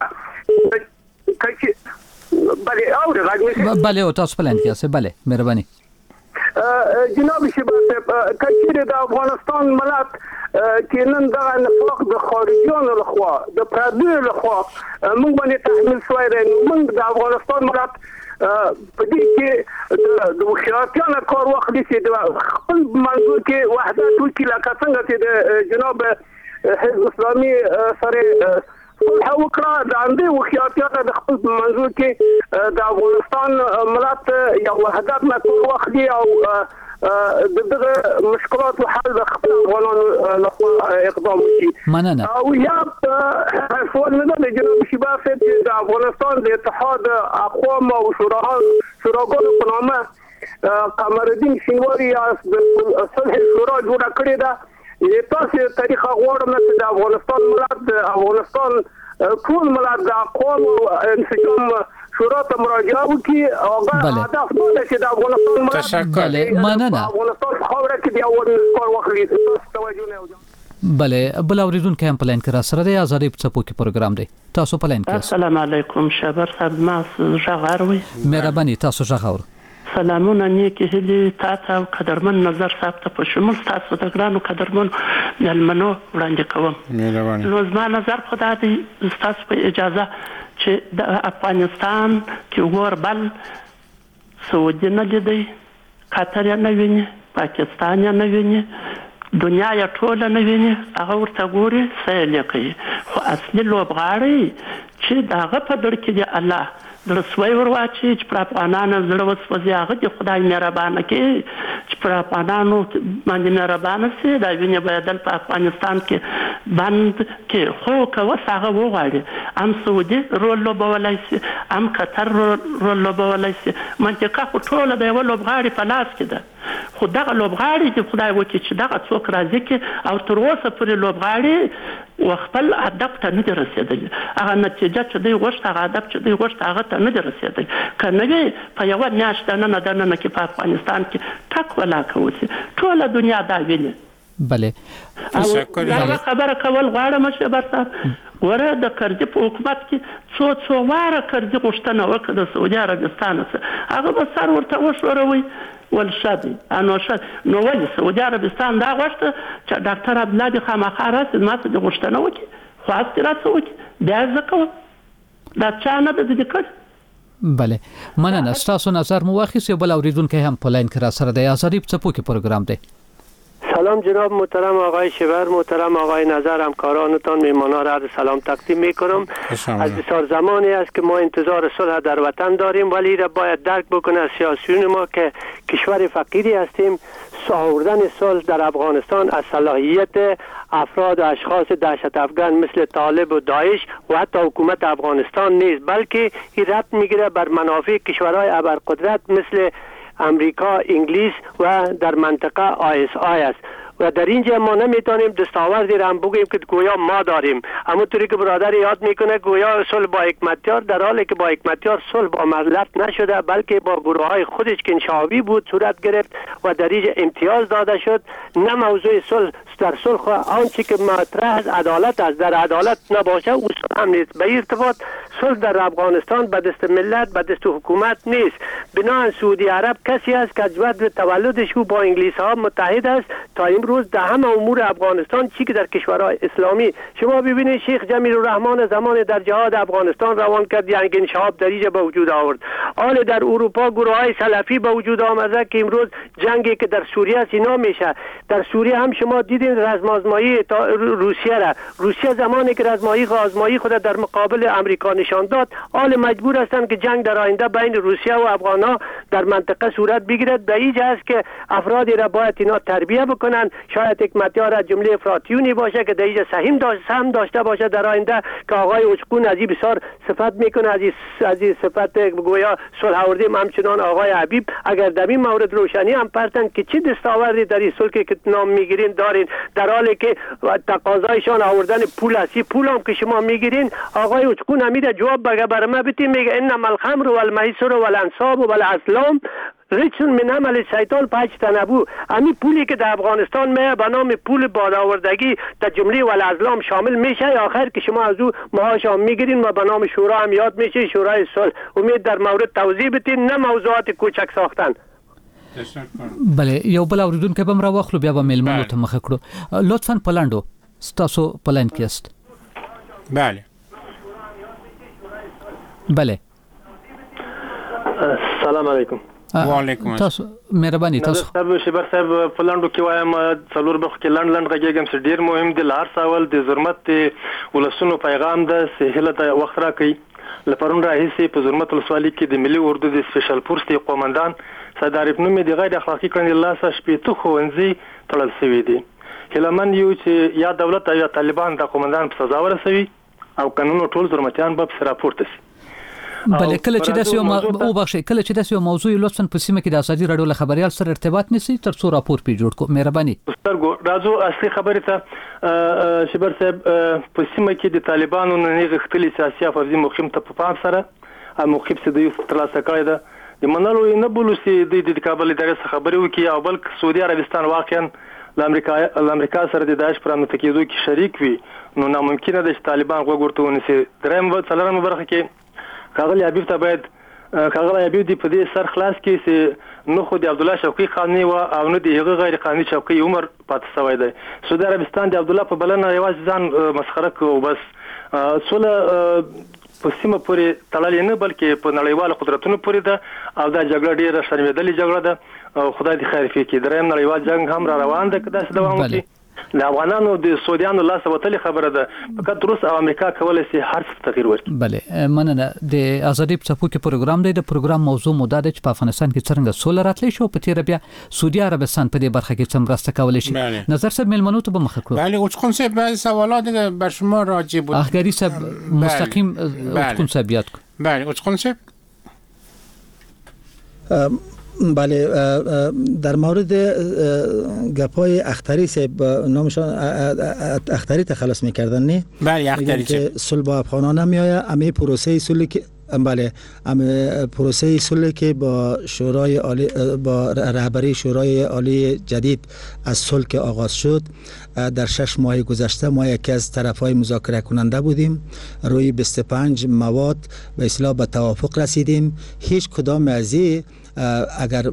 کچې بله او راګوي بله او تاسو پلان کې است. بله مهرباني. جناب شباب کچیر د افغانستان ملت کې نن دغه نفاق د خارجيانو لخوا د پردیو لخوا موږ باندې تحمیل شوی دی. موږ د افغانستان ملت په دې کې د وخیاتیانو کار واخلي چې د خپل منځو کې وحدت وکړي، لکه څنګه چې د جناب حزب اسلامي سره صلح وکړه. د اندې وخیاتیانو د خپل منځو کې د افغانستان ملت یو وحدت نه کار واخلي او دغه مشکلات حل د خپل افغانانو لخوا اقدام وکړي. مننه. او یا سوال نه د جناب شباب چې د افغانستان د اتحاد اقوام او شوراګانو په نامه قمرالدین شینواری از د صلح شورا جوړه کړې ده. تاسو تاریخ غواړم چې د افغانستان ملت د افغانستان ټول ملت د اقوام او انسجام شورا ته مراجعه وکړي او هغه هدف نه چې د افغانستان ملت تشکر. مننه. افغانستان خاوره کې د اول کار واخلي. تاسو توجه نه بله بل اوریدونکو هم پلان کرا سره د ازادي په څپو کې پروګرام دی. تاسو پلان کې. السلام علیکم شبر صاحب ما ژغاروي. مهرباني تاسو ژغاور. سلامونه نیکی هلی تاسو او قدرمن نظر صاحب ته په شمول تاسو د ګرانو قدرمن ملمنو وړاندې کوم. مهرباني. نو زما نظر خدای دې تاسو په اجازه چې د افغانستان کې ور بل سعودي نه لیدي، قطر نه ویني، پاکستان نه ویني، دنیا یا ټول نه ویني، هغه ورته ګوري سیل کوي. خو اصلي لوبغاړي چې داغه په در کې دی الله درسوي ورواچي چې پر افغانانو زړه وسوځي، هغه د خدای مهربانه کې چې پر افغانانو باندې مهربانه سي. دا ویني بدل په افغانستان کې بند کې خو کوه هغه وغواړي ام سعودي رول لوبولای سي، ام قطر رول لوبولای سي. منطقه خو ټول د یو لوبغاړي په لاس کې ده. خو دغه لوبغاړي چې خدای وکړي چې دغه څوک راځي کې او تر اوسه پورې لوبغاړي وخپل هدف ته نه دي رسېدلي. هغه نتیجه چې دوی غوښته، هغه هدف چې دوی غوښته، هغه ته نه دي رسېدلي. که نه وي په یوه میاشت دننه دننه کې په افغانستان کې ټک ولاکه وسي. ټوله دنیا دا ویني. بله. دغه خبره کول غواړم شبر صاحب وره د کرزي په حکومت کې څو څو واره کرزي غوښتنه وکړه د سعودي عربستان څخه، هغه به سر ورته وښوروي ولشدي انو شد. نو ولې سعودي عربستان دا غوښته چې ډاکټر عبدالله خامخا راسي ما ته د غوښتنه وکړي، خو هسې راته وکړي بیا زه کوم. دا چا نه ده دې کړي. بله مننه. ستاسو نظر مو واخیست. بل اوریدونکو هم په لاین کې را سره د ازادي په څپو کې پروګرام دی. سلام جناب محترم آقای شبر، محترم آقای نظر، همکارانتان، میهمانان را عرض سلام تقدیم میکنم. از بسیار زمانی است که ما انتظار صلح در وطن داریم، ولی را باید درک بکنه سیاسیون ما که کشور فقیری هستیم. آوردن صلح در افغانستان از صلاحیت افراد و اشخاص دهشت افکن مثل طالب و داعش و حتی حکومت افغانستان نیست، بلکه این ربط میگیره بر منافع کشورهای ابرقدرت مثل امریکا، انگلیس و در منطقه آی اس آی است. و در اینجا ما نمیتونیم دستاوردی را هم بگیم که گویا ما داریم. همونطوری که برادر یاد میکنه گویا صلح با حکمتیار، در حالی که با حکمتیار صلح با ملت نشده بلکه با گروه های خودش که انشعابی بود صورت گرفت و در اینجا امتیاز داده شد. نه موضوع صلح در صلح آنچه که مطرح از عدالت است، در عدالت نباشه اصول هم نیست. به این ارتباط صلح در افغانستان به دست ملت، به دست حکومت نیست. بنابراین سعودی عرب کسی است که از وقت تولدش او با انگلیس ها متحد است تا امروز در همه امور افغانستان. چی که در کشورهای اسلامی شما ببینید شیخ جمیل الرحمن زمان در جهاد افغانستان روان کرد، جنگ انشعاب در اینجا به وجود آورد. حال در اروپا گروه های سلفی به وجود آمده که امروز جنگی که در سوریه سینا میشه. در سوریه هم شما دیدین رزمازمایی روسیه را. روسیه زمانی که رزمایی آزمایی خود در مقابل امریکا نشان داد، حال مجبور هستند که جنگ در آینده بین روسیه و افغانا در منطقه صورت بگیرد. به اینجا است که افرادی را باید اینا تربیه بکنن. شاید حکمتیار از جمله افراطیونی باشه که در اینجا سهم داشته سهم داشته باشه در آینده که آقای اوچقون از این بسیار صفت میکنه، از این از این صفت گویا صلح آوردیم. همچنان آقای حبیب اگر در این مورد روشنی هم پرتن که چه دستاوردی در این صلح که نام میگیرین دارین، در حالی که تقاضایشان آوردن پول است. پول هم که شما میگیرین آقای اوچقون امیر جواب بگه بر ما بتیم میگه انما الخمر والمیسر والانصاب والازلام ریچون من عمل شیطان فاجتنبوه. امی پولی که در افغانستان میه به نام پول بادآوردگی در جمله والازلام شامل میشه. آخر که شما از او معاش هم میگیرین و به نام شورا هم یاد میشه، شورای صلح. امید در مورد توضیح بدین، نه موضوعات کوچک ساختن. بله یو بل اوریدونکو به مر واخلو بیا به میلمنو ته مخ کړو لطفا پلاندو ستاسو پلان کېست. بله بله سلام علیکم. و علیکم تاسو مهرباني تاسو صاحب شبر صاحب پلاندو کې وایم څلور بخ کې لند لند غږیږم چې ډیر مهم دي لار سوال د ظلمت ولسونو پیغام ده سهله ته وخت را کوي لپرون راهیسي په ظلمت ولسوالۍ کې د ملي اردو د سپیشل فورس دی قومندان صدارف نومي د غیر اخلاقی کړنې الله سره شپې ته خوندې تړل شوی دي. هلمن یو چې یا دولت یا طالبان د قومندان په سزا ورسوي او قانون ټول ظلمتيان به سره راپورته شي. بله کله چې داسې یو او بخښي کله چې داسې یو موضوع لطفا په سیمه کې د ازادي رادیو له خبريال سره ارتباط نیسي تر څو راپور پی جوړ کو مهرباني. سترګو راځو اصلي خبره ته شبر صاحب په سیمه کې د طالبانو نه غختلي سیاسي افاظي مخیم ته په پام سره مخیب سي د یو ترلاسه کړی ده د منلو نه بولسي د کابل ادارې خبري وکي او بلک سعودي عربستان واقعا د امریکا د امریکا سره د داعش پر متکیدو کې شریک وي نو ناممکنه ده چې طالبان وګورته ونسي. دریم و څلورم برخه کې کاغل حبیب ته باید کاغل حبیب دی په دې سر خلاص کې چې نو خو د عبد الله شوقي قانوني و او نه دی هغه غیر قانوني شوقي عمر پاتې شوی دی. سعودي عربستان د عبد الله په بلنه یوازې ځان مسخره کوي بس سوله په سیمه پورې تړلې نه بلکې په نړیوال قدرتونو پورې ده او دا جګړه ډیره شرمېدلې جګړه ده او خدای دې خیر وکړي. دریم نړیوال جنگ هم را روان ده که داسې دوام وکړي د افغانانو د سعودیانو لاس وتلې خبره ده فقط روس او امریکا کولای شي هر څه تغیر ورکړي. بله مننه. د ازادي په څپو کې پروګرام دی د پروګرام موضوع موده ده چې په افغانستان کې څنګه سوله راتلی شو په تیر بیا سعودي عربستان په دې برخه کې څه مرسته کولای شي. نظر صاحب میلمنو ته به مخ کړو. بله اوچخون صاحب بعضی سوالات بر شما راجع بود. اخگری صاحب مستقیم اوچخون صاحب یاد کن. بله اوچخون صاحب بله در مورد گپای اختری صاحب نامشان اختری تخلص میکردن نه بله اختری که صلح با افغانان نمیآید امی پروسه صلح که بله ام پروسه صلح که با شورای عالی با رهبری شورای عالی جدید از صلح که آغاز شد در شش ماه گذشته ما یکی از طرفهای مذاکره کننده بودیم روی بیست و پنج مواد به اصطلاح به توافق رسیدیم. هیچ کدام از اگر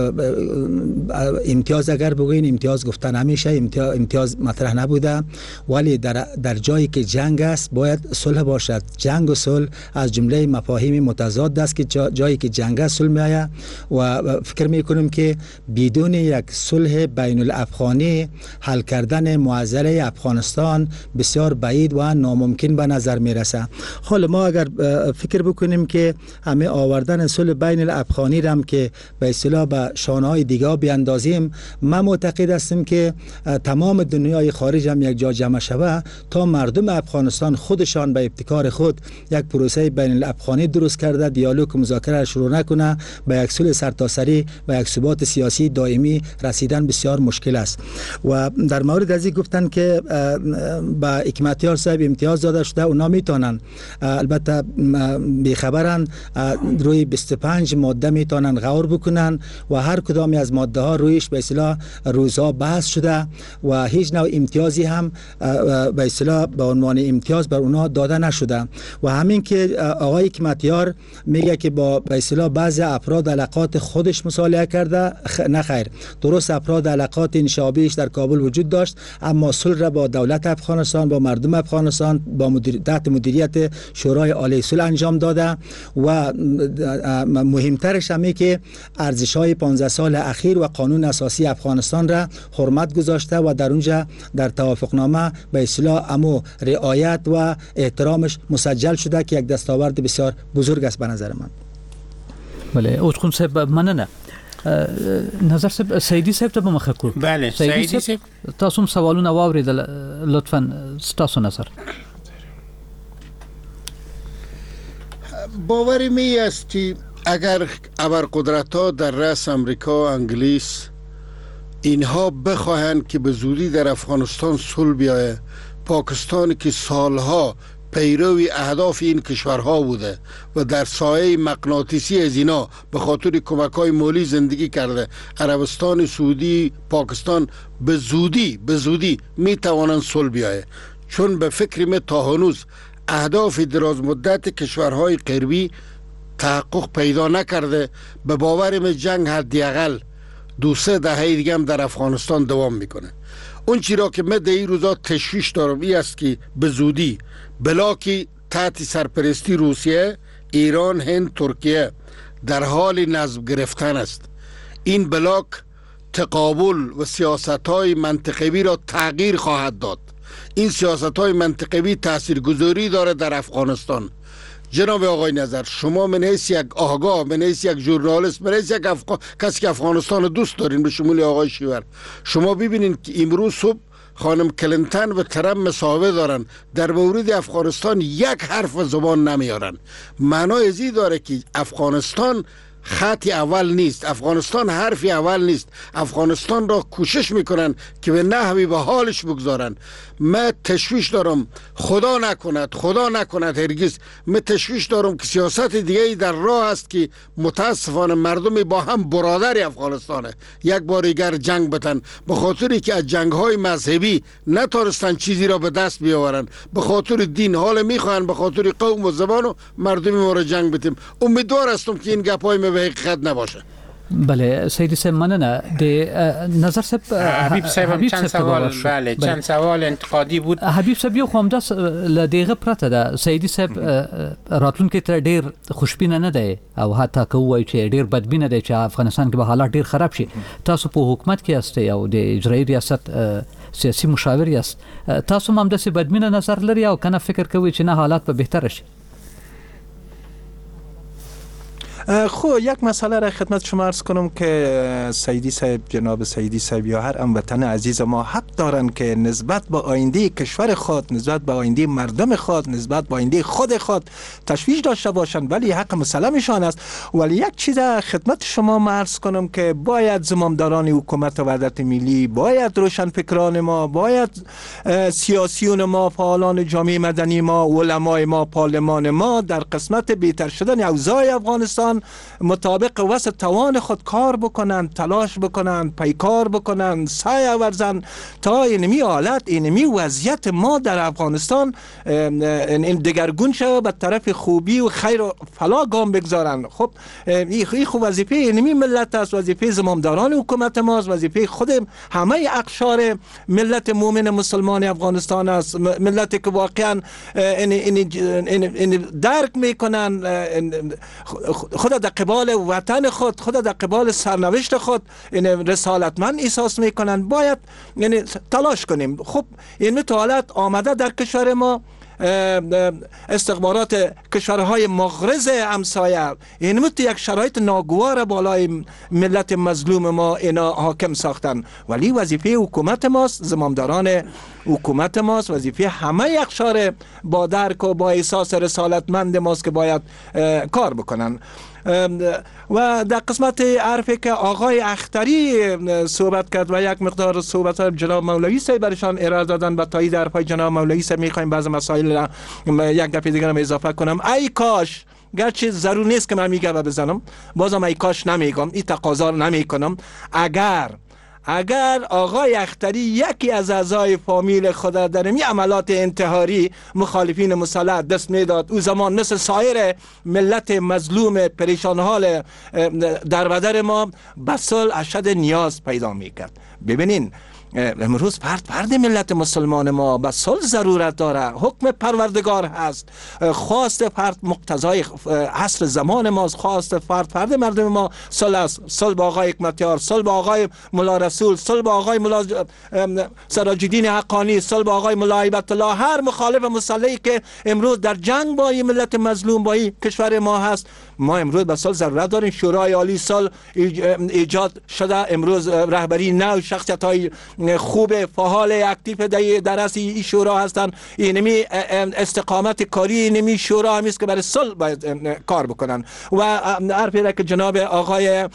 امتیاز اگر بگوین امتیاز گفته نمیشه امتیاز, امتیاز مطرح نبوده ولی در در جایی که جنگ است باید صلح باشد. جنگ و صلح از جمله مفاهیم متضاد است که جا جایی که جنگ است صلح میآید و فکر میکنم که بدون یک صلح بین الافغانی حل کردن معضله افغانستان بسیار بعید و ناممکن به نظر میرسه. حالا ما اگر فکر بکنیم که همه آوردن صلح بین الافغانی را که به اصطلاح به شانه‌های دیگه بیاندازیم من معتقد هستم که تمام دنیای خارج هم یک جا جمع شوه تا مردم افغانستان خودشان به ابتکار خود یک پروسه بین الافغانی درست کرده دیالوگ و مذاکره شروع نکنه به یک صلح سرتاسری و یک ثبات سیاسی دائمی رسیدن بسیار مشکل است. و در مورد از این گفتن که با حکمتیار صاحب امتیاز داده شده اونا میتونن البته بیخبرن روی بیست و پنج ماده میتونن غور بکنن و هر کدامی از ماده ها رویش به اصطلاح روزها بحث شده و هیچ نوع امتیازی هم به اصطلاح به عنوان امتیاز بر اونها داده نشده. و همین که آقای حکمتیار میگه که با به اصطلاح بعضی افراد علاقات خودش مصالحه کرده نه خیر درست افراد علاقات انشابیش در کابل وجود داشت اما صلح را با دولت افغانستان با مردم افغانستان با مدیر... تحت مدیریت شورای عالی صلح انجام داده و مهمترش همه که ارزش‌های پانزده سال اخیر و قانون اساسی افغانستان را حرمت گذاشته و در اونجا در توافقنامه به اصطلاح امو رعایت و احترامش مسجل شده که یک دستاورد بسیار بزرگ است به نظر من. بله اوچخون صاحب مننه. نظر صاحب سیدی صاحب ته مخه کو. بله سیدی صاحب تاسو هم سوالونه واوریدل لطفا تاسو نظر. باور می است که اگر ابرقدرت ها در رأس امریکا و انگلیس اینها بخواهند که به زودی در افغانستان صلح بیاید پاکستان که سالها پیروی اهداف این کشورها بوده و در سایه مغناطیسی از اینا به خاطر کمک‌های مالی زندگی کرده عربستان سعودی پاکستان به زودی به زودی می توانند صلح بیاید چون به فکر می تا هنوز اهداف دراز مدت کشورهای غربی تحقق پیدا نکرده. به باورم جنگ حداقل دو سه دهه دیگه هم در افغانستان دوام میکنه. اون چی را که من در این روزا تشویش دارم این است که به زودی بلاکی تحت سرپرستی روسیه، ایران، هند، ترکیه در حال نصب گرفتن است. این بلاک تقابل و سیاست‌های منطقوی را تغییر خواهد داد. این سیاست‌های منطقوی تاثیرگذاری داره در افغانستان. جناب آقای نظر، شما من حیث یک آگاه، من حیث یک ژورنالیست، من حیث یک افغان... کسی که افغانستان دوست دارین به شمول آقای شیور، شما ببینید که امروز صبح خانم کلینتون و ترامپ مصاحبه دارن، در مورد افغانستان یک حرف زبان نمیارن. معنای ازی داره که افغانستان خطی اول نیست، افغانستان حرفی اول نیست. افغانستان را کوشش میکنن که به نحوی به حالش بگذارن. من تشویش دارم، خدا نکند خدا نکند هرگز، من تشویش دارم که سیاست دیگه در راه است که متاسفانه مردم با هم برادر افغانستانه یک بار دیگر جنگ بتن، به خاطری که از جنگ های مذهبی نتارستن چیزی را به دست بیاورن، به خاطر دین حال میخواهن، به خاطر قوم و زبان و مردم ما را جنگ بتیم. امیدوار هستم که این گپای ما به حقیقت نباشه. بله سیدی صاحب مننه. د نظر صاحب حبیب صاحب چند سوال بله چند سوال انتقادی بود. حبیب صاحب یو خو همداس لدیغه پرته ده سیدی صاحب راتلونکي ته ډیر خوشبینه نه دی او حتی که وایي چې ډیر بدبینه دی چې افغانستان کې به حالات ډیر خراب شي. تاسو په حکومت کې یاستئ او د اجرایي ریاست سیاسي مشاور یاست، تاسو هم همداسې بدبینه نظر لري او کنه فکر کوي چې نه حالات به بهتر شي؟ خو یک مسئله را خدمت شما عرض کنم که سیدی صاحب، جناب سیدی صاحب یا هر هموطن عزیز ما حق دارند که نسبت به آینده کشور خود، نسبت به آینده مردم خود، نسبت به آینده خود خود تشویش داشته باشند، ولی حق مسلمشان است. ولی یک چیز خدمت شما عرض کنم که باید زمامداران حکومت وحدت ملی، باید روشنفکران ما، باید سیاسیون ما، فعالان جامعه مدنی ما، علمای ما، پارلمان ما در قسمت بهتر شدن اوضاع افغانستان مطابق وسع توان خود کار بکنن، تلاش بکنن، پیکار بکنن، سعی ورزن تا اینمی حالت، اینمی وضعیت ما در افغانستان این دگرگون شد به طرف خوبی و خیر و فلاح گام بگذارن. خب این خب وظیفه اینمی ملت است، وظیفه زمامداران حکومت ماست، وظیفه خود همه اقشار ملت مومن مسلمان افغانستان است. ملتی که واقعا این این درک میکنن خود در قبال وطن خود، خود در قبال سرنوشت خود این رسالتمند احساس میکنن. باید یعنی تلاش کنیم. خب این حالت آمده در کشور ما، استخبارات کشورهای مغرض همسایه این مت یک شرایط ناگوار بالای ملت مظلوم ما اینا حاکم ساختن. ولی وظیفه حکومت ماست، زمامداران حکومت ماست، وظیفه همه اقشار با درک و با احساس رسالتمند ماست که باید کار بکنن. و در قسمت حرفی که آقای اختری صحبت کرد و یک مقدار صحبت جناب مولوی صاحب برشان ارائه دادن و تایید حرفای جناب مولوی صاحب میخوایم بعض مسائل را یک دفعه دیگه هم اضافه کنم. ای کاش، گرچه ضرور نیست که من میگم و بزنم، بازم ای کاش نمیگم، این تقاضا نمی کنم، اگر اگر آقای اختری یکی از اعضای فامیل خود در این عملات انتحاری مخالفین مسلح دست میداد، او زمان مثل سایر ملت مظلوم پریشان حال در بدر ما به صلح اشد نیاز پیدا میکرد. ببینین امروز فرد فرد ملت مسلمان ما به صلح ضرورت داره، حکم پروردگار هست، خواست فرد مقتضای عصر زمان ماست، خواست فرد فرد مردم ما صلح است. صلح با آقای حکمتیار، صلح با آقای ملا رسول، صلح با آقای ملا سراج الدین حقانی، صلح با آقای ملا هیبت الله، هر مخالف مسلحی که امروز در جنگ با این ملت مظلوم با این کشور ما هست، ما امروز به صلح ضرورت داریم. شورای عالی صلح ایجاد شده، امروز رهبری نو شخصیت های خوب فعال اکتیو در رأس این شورا هستند. اینمی استقامت کاری اینمی شورا همیست که برای صلح باید کار بکنن. و حرفی را که جناب آقای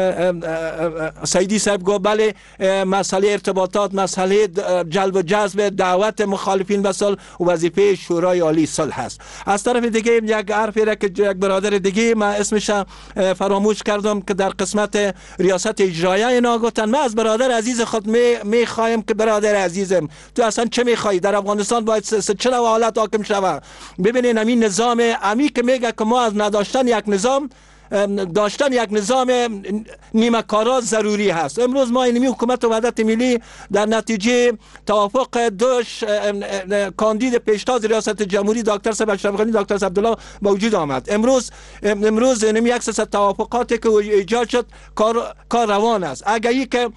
سیدی صاحب گفت، بله مسئله ارتباطات، مسئله جلب و جذب دعوت مخالفین به صلح وظیفه شورای عالی صلح هست. از طرف دیگه یک حرفی را که یک برادر دیگه من اسمش فراموش کردم که در قسمت ریاست اجرایه اینا گفتن، من از برادر عزیز خود می میخوایم که برادر عزیزم تو اصلا چه میخوای؟ در افغانستان باید چه حالت حاکم شود؟ ببینین همین نظام امی که میگه که ما از نداشتن یک نظام داشتن یک نظام نیمه‌کارا ضروری هست. امروز ما اینمی حکومت وحدت ملی در نتیجه توافق دوش کاندید پیشتاز ریاست جمهوری دکتر صاحب اشرف غنی دکتر صاحب عبدالله به وجود آمد. امروز امروز اینمی یک سلسله توافقاتی که ایجاد شد کار کار روان است. اگر ای که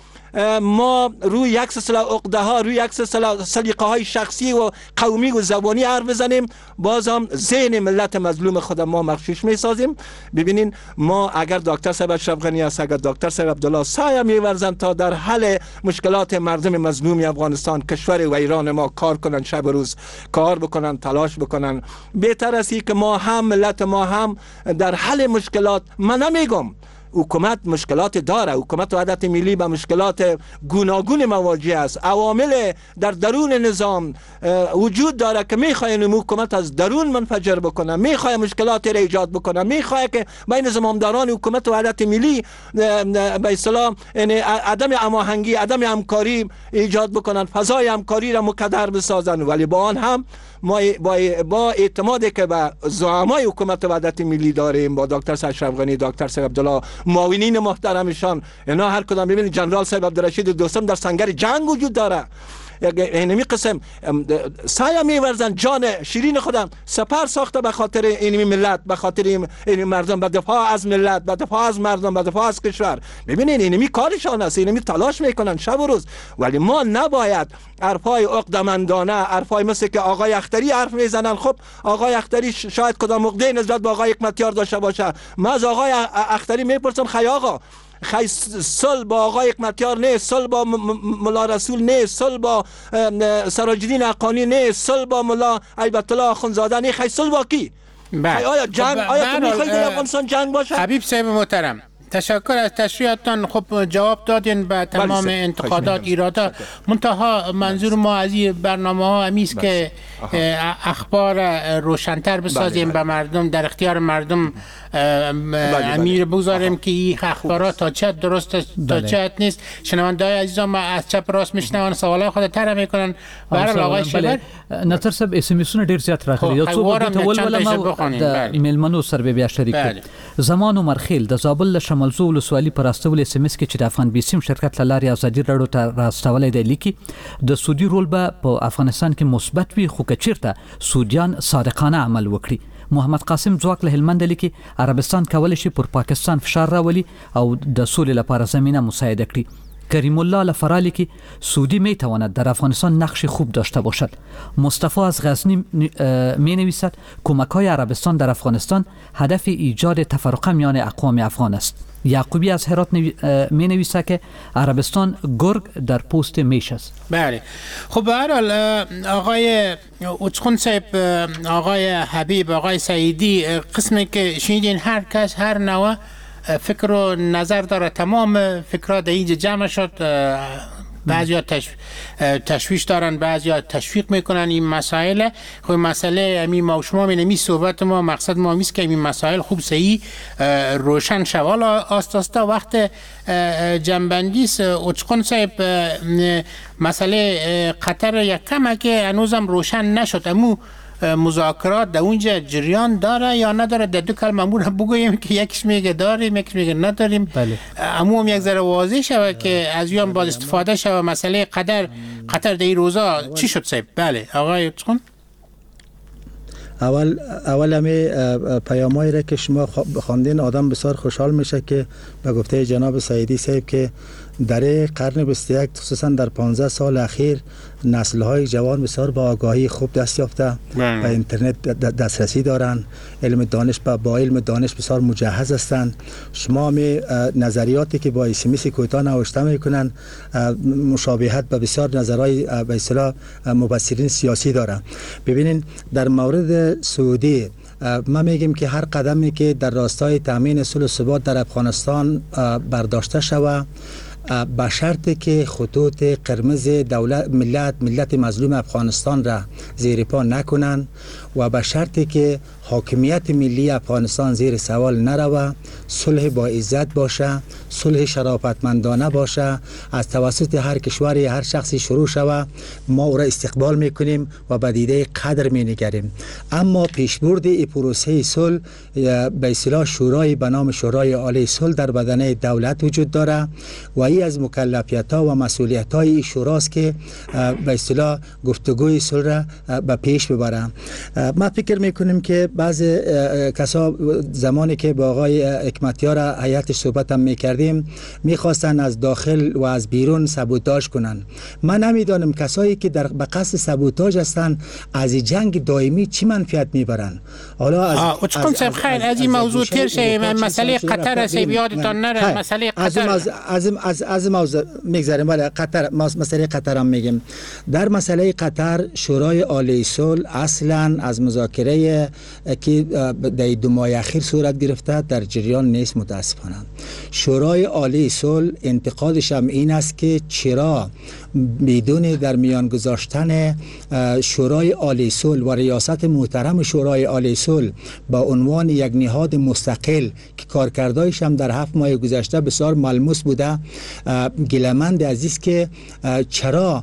ما روی یک سلسله عقده ها روی یک سلسله سلیقه های شخصی و قومی و زبانی حرف بزنیم، باز هم ذهن ملت مظلوم خود ما مغشوش می سازیم. ببینین ما اگر دکتر صاحب اشرف غنی است، اگر دکتر صاحب عبدالله سایه می‌ورزند تا در حل مشکلات مردم مظلوم افغانستان کشور و ایران ما کار کنن، شب و روز کار بکنن، تلاش بکنن، بهتر است که ما هم ملت ما هم در حل مشکلات، من نمیگم حکومت مشکلات داره، حکومت وحدت ملی با مشکلات گوناگون مواجه است، عوامل در درون نظام وجود داره که میخواه این حکومت از درون منفجر بکنه، میخواه مشکلات را ایجاد بکنه، میخواه که بین زمامداران حکومت وحدت ملی به اصطلاح عدم هماهنگی، عدم همکاری ایجاد بکنن، فضای همکاری را مکدر بسازن. ولی با آن هم ما با, با اعتمادی که به زعمای حکومت وحدت ملی داریم، با دکتر صاحب اشرف غنی، دکتر صاحب عبدالله، معاونین محترمشان، اینا هر کدام ببینید جنرال صاحب عبدالرشید دوستم در سنگر جنگ وجود داره. اینمی قسم سایه میورزن جان شیرین خودم سپر ساخته به خاطر اینمی ملت، به خاطر این مردم، به دفاع از ملت، به دفاع از مردم، به دفاع از کشور. ببینید اینمی کارشان است، اینمی تلاش میکنن شب و روز. ولی ما نباید حرفای عقده‌مندانه، حرفای مثل که آقای اختری حرف میزنن. خب آقای اختری شاید کدام عقده نسبت به آقای حکمتیار داشته باشه، من از آقای اختری میپرسم خی آقا خی صلح با آقای حکمتیار نه، صلح با ملا رسول نه، صلح با سراج الدین حقانی نه، صلح با ملا هیبت الله آخوندزاده نه، خی صلح با کی؟ آیا جنگ آیا تو میخواید در افغانستان جنگ باشه؟ حبیب صاحب محترم، تشکر از تشریحاتتان. خب جواب دادین به تمام انتقادات، ایرادات. منتها منظور ما از این برنامه ها همیست که اخبار روشن‌تر بسازیم، به مردم، در اختیار مردم امیر بگذاریم که این اخبارات تا چه درست تا چه نیست. شنونده‌های عزیزم از چپ راست میشنون، سوالای خود طرح میکنن. برای آقای شبر نظر صاحب اس ام اسونه ډیر زیات راغلي. یو څو ورته ولولم د ایمیل منو سره بیا شریک زمان عمر خیل د زابل شمالزو ولسوالي پر استول اس ام اس کې چې د افغان بیسیم شرکت لاري ازادي راډیو ته راستولې دی لیکي د سعودي رول به په افغانستان کې مثبت وي، خو کچیرته سعودیان صادقانه عمل وکړي. محمد قاسم ځواک له هلمند لیکي عربستان کولی شي پر پاکستان فشار راولي او د سولې لپاره زمینه مساعده کړي. کریم الله لفرالی که سعودی می تواند در افغانستان نقش خوب داشته باشد. مصطفی از غزنی می نویسد کمک های عربستان در افغانستان هدف ایجاد تفرقه میان اقوام افغان است. یعقوبی از هرات می نویسد که عربستان گرگ در پوست میش است. بله. خب به هر حال آقای اوچخون صاحب، آقای حبیب، آقای سعیدی، قسمی که شنیدین هر کس هر نوع فکر و نظر داره. تمام فکرها در اینجا جمع شد. بعضیا تشویش دارن، بعضیا تشویق میکنن این مسائل. خب مسئله امی ما و شما می صحبت ما مقصد ما میست که این مسائل خوب صحیح روشن شوال آستاستا وقت جنبندی است. اوچقون صاحب مسئله قطر یک کمه که هنوزم روشن نشد. امو مذاکرات در اونجا جریان داره یا نداره؟ در دو کلمه مون بگوییم که یکیش میگه داریم، یکیش میگه نداریم. بله. اما هم یک ذره واضح شوه که از یون باز استفاده شوه. مسئله قدر قطر در این روزا چی شد صاحب؟ بله آقای چون اول اول همی پیامایی را که شما خواندین آدم بسیار خوشحال میشه که به گفته جناب سعیدی صاحب که در قرن بیست و یک خصوصا در پانزده سال اخیر نسل‌های جوان بسیار با آگاهی خوب دست یافته، به اینترنت دسترسی دارند، علم دانش با علم دانش بسیار مجهز هستند. شما می نظریاتی که با اسمیس کوتاه نوشته میکنن مشابهت به بسیار نظرهای به اصطلاح مبصرین سیاسی داره. ببینین در مورد سعودی ما میگیم که هر قدمی که در راستای تامین صلح و ثبات در افغانستان برداشته شود با شرطی که خطوط قرمز دولت ملت ملت مظلوم افغانستان را زیر پا نکنند و با شرطی که حاکمیت ملی افغانستان زیر سوال نروه، صلح با عزت باشه، صلح شرافتمندانه باشه، از توسط هر کشوری هر شخصی شروع شوه، ما او را استقبال میکنیم و به دیده قدر مینگریم. اما پیشبرد این پروسه صلح به اصطلاح شورای به نام شورای عالی صلح در بدنه دولت وجود داره و این از مکلفیت ها و مسئولیت های این شوراست که به اصطلاح گفتگوی صلح را به پیش ببره. ما فکر میکنیم که بعض کسا زمانی که با آقای حکمتیار هیئتش صحبت هم میکردیم میخواستن از داخل و از بیرون سابوتاژ کنن. من نمیدانم کسایی که در به قصد سابوتاژ هستن از جنگ دائمی چی منفعت میبرن. حالا از چون سب خیر از این موضوع تیر شه مسئله قطر است یادتان نره مسئله قطر از از از از موضوع میگذریم ولی قطر مسئله قطر هم میگیم. در مسئله قطر شورای عالی صلح اصلا از مذاکره که در دو ماه اخیر صورت گرفته در جریان نیست. متاسفانه شورای عالی صلح انتقادش هم این است که چرا بدون در میان گذاشتن شورای عالی صلح و ریاست محترم شورای عالی صلح با عنوان یک نهاد مستقل که کارکردهایش هم در هفت ماه گذشته بسیار ملموس بوده، گلمند عزیز که چرا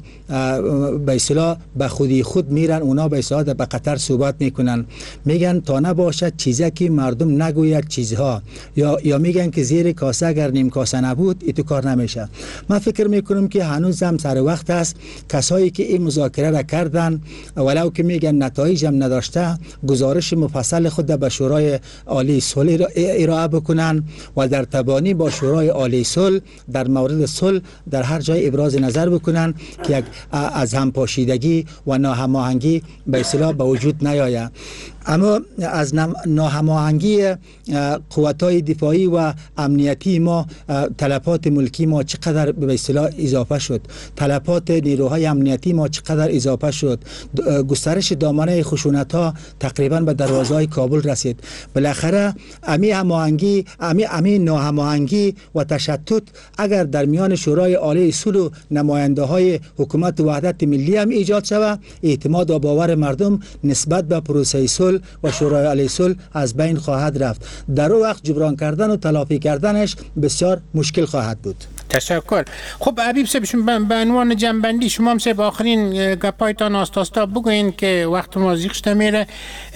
به اصطلاح به خودی خود میرن اونا به اصطلاح به قطر صحبت میکنن، میگن تا نباشد چیزی که مردم نگوید چیزها، یا یا میگن که زیر کاسه اگر نیم کاسه نبود ایتو کار نمیشه. من فکر میکنم که هنوز هم سر وقت است کسایی که این مذاکره را کردن ولو که میگن نتایج هم نداشته گزارش مفصل خود به شورای عالی صلح ارائه بکنن و در تبانی با شورای عالی صلح در مورد صلح در هر جای ابراز نظر بکنن که یک از هم پاشیدگی و ناهماهنگی به اصطلاح به وجود نیاید. اما از ناهماهنگی قوت‌های دفاعی و امنیتی ما تلفات ملکی ما چقدر به اصطلاح اضافه شد، تلفات نیروهای امنیتی ما چقدر اضافه شد، گسترش دامنه خشونت‌ها تقریبا به دروازه‌های کابل رسید. بالاخره امی هماهنگی امی امی ناهماهنگی و تشتت اگر در میان شورای عالی صلح و نماینده‌های حکومت وحدت ملی هم ایجاد شود، اعتماد و باور مردم نسبت به پروسه صلح و شورای عالی صلح از بین خواهد رفت. در اون وقت جبران کردن و تلافی کردنش بسیار مشکل خواهد بود. تشکر. خب حبیب صاحب به عنوان جنبندی شما هم صاحب آخرین گپایتان آستاستا بگوین که وقت ما زیغشته میره.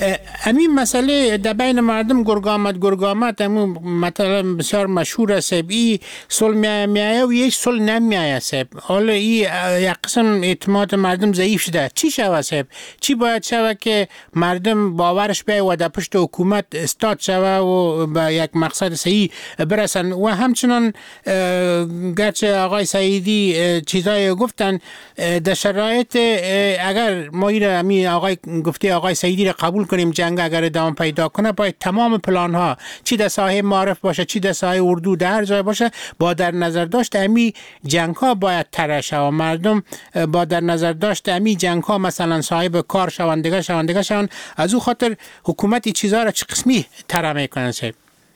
همین مسئله در بین مردم گرگامت گرگامت همون مثلا بسیار مشهور است. ای صلح میایه و یک صلح نمیایه صاحب. حالا این یک قسم اعتماد مردم ضعیف شده. چی شود صاحب؟ چی باید شود که مردم باورش بیاید و در پشت حکومت استاد شود و به یک مقصد صحیح برسن؟ و همچنان گرچه آقای سعیدی چیزای گفتن در شرایط اگر ما این آقای گفته آقای سعیدی را قبول کنیم جنگ اگر ادامه پیدا کنه باید تمام پلان ها چی در ساحه معارف باشه چی در ساحه اردو در هر جای باشه با در نظر داشت امی جنگ ها باید طرح شود و مردم با در نظر داشت امی جنگ ها مثلا صاحب کار شوندگه شوندگه شون. از او خاطر حکومت این چیزها را چه قسمی طرح میکنه صاحب؟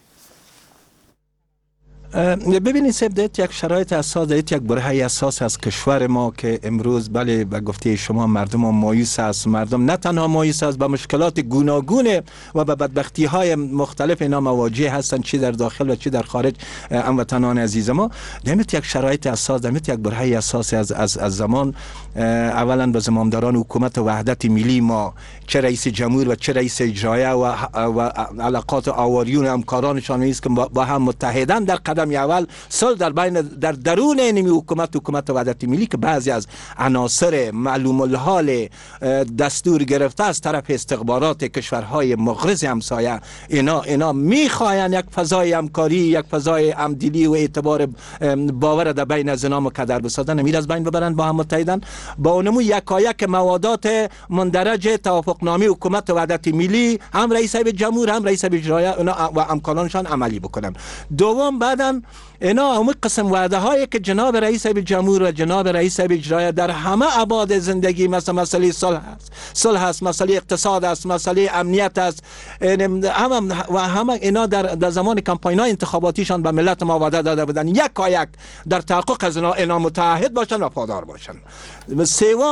ببینید صاحب دید یک شرایط اساس دید یک برهه اساس از کشور ما که امروز بله به گفته شما مردم مایوس است. مردم نه تنها مایوس است، به مشکلات گوناگون و به بدبختی های مختلف اینا مواجه هستند، چی در داخل و چی در خارج هموطنان عزیز ما. دمت یک شرایط اساس دمت یک برهه اساس از از از زمان اولا به زمامداران حکومت وحدت ملی ما چه رئیس جمهور و چه رئیس اجرایه و و علاقات آواریون همکارانشان است که با هم متحدن در قدم اول صلح در بین در درون این حکومت حکومت وحدت ملی که بعضی از عناصر معلوم الحال دستور گرفته از طرف استخبارات کشورهای مغرض همسایه اینا اینا میخواین یک فضای همکاری یک فضای همدلی و اعتبار باور در بین از اینا مقدر بسازن، امید از بین ببرن با هم متحدن با اونمو یکایک موادات مندرج توافقنامه حکومت وحدت ملی هم رئیس جمهور هم رئیس اجرایه و همکارانشان عملی بکنن. دوم بعدم اینا همه قسم وعده هایی که جناب رئیس جمهور و جناب رئیس اجرایه در همه ابعاد زندگی مثلا مسئله صلح است، صلح است، مسئله اقتصاد است، مسئله امنیت است، هم و همه اینا در, در زمان کمپاین های انتخاباتیشان به ملت ما وعده داده بودن یک یک در تحقق از اینا اینا متعهد باشن و وفادار باشن. سوم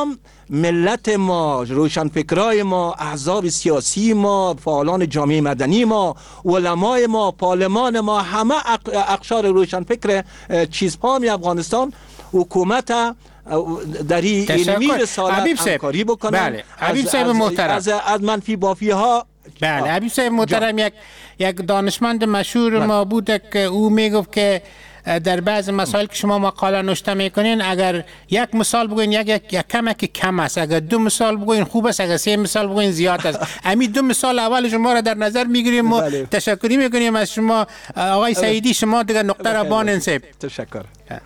ملت ما، روشنفکرای ما، احزاب سیاسی ما، فعالان جامعه مدنی ما، علمای ما، پارلمان ما، همه اقشار روشنفکر چیزپامی افغانستان حکومت در این رسالت همکاری بکنن. بله. حبیب صاحب محترم، از, از منفی بافی ها. بله حبیب صاحب محترم، یک یک دانشمند مشهور بله. ما بود که او میگفت که در بعض مسائل که شما مقاله نوشته میکنین، اگر یک مثال بگوین یک یک, یک کمک کم است، اگر دو مثال بگوین خوب است، اگر سه مثال بگوین زیاد است. همین دو مثال اول شما را در نظر میگیریم و بله. تشکری میکنیم از شما آقای سعیدی. شما دیگر نقطه را باننسید. تشکر.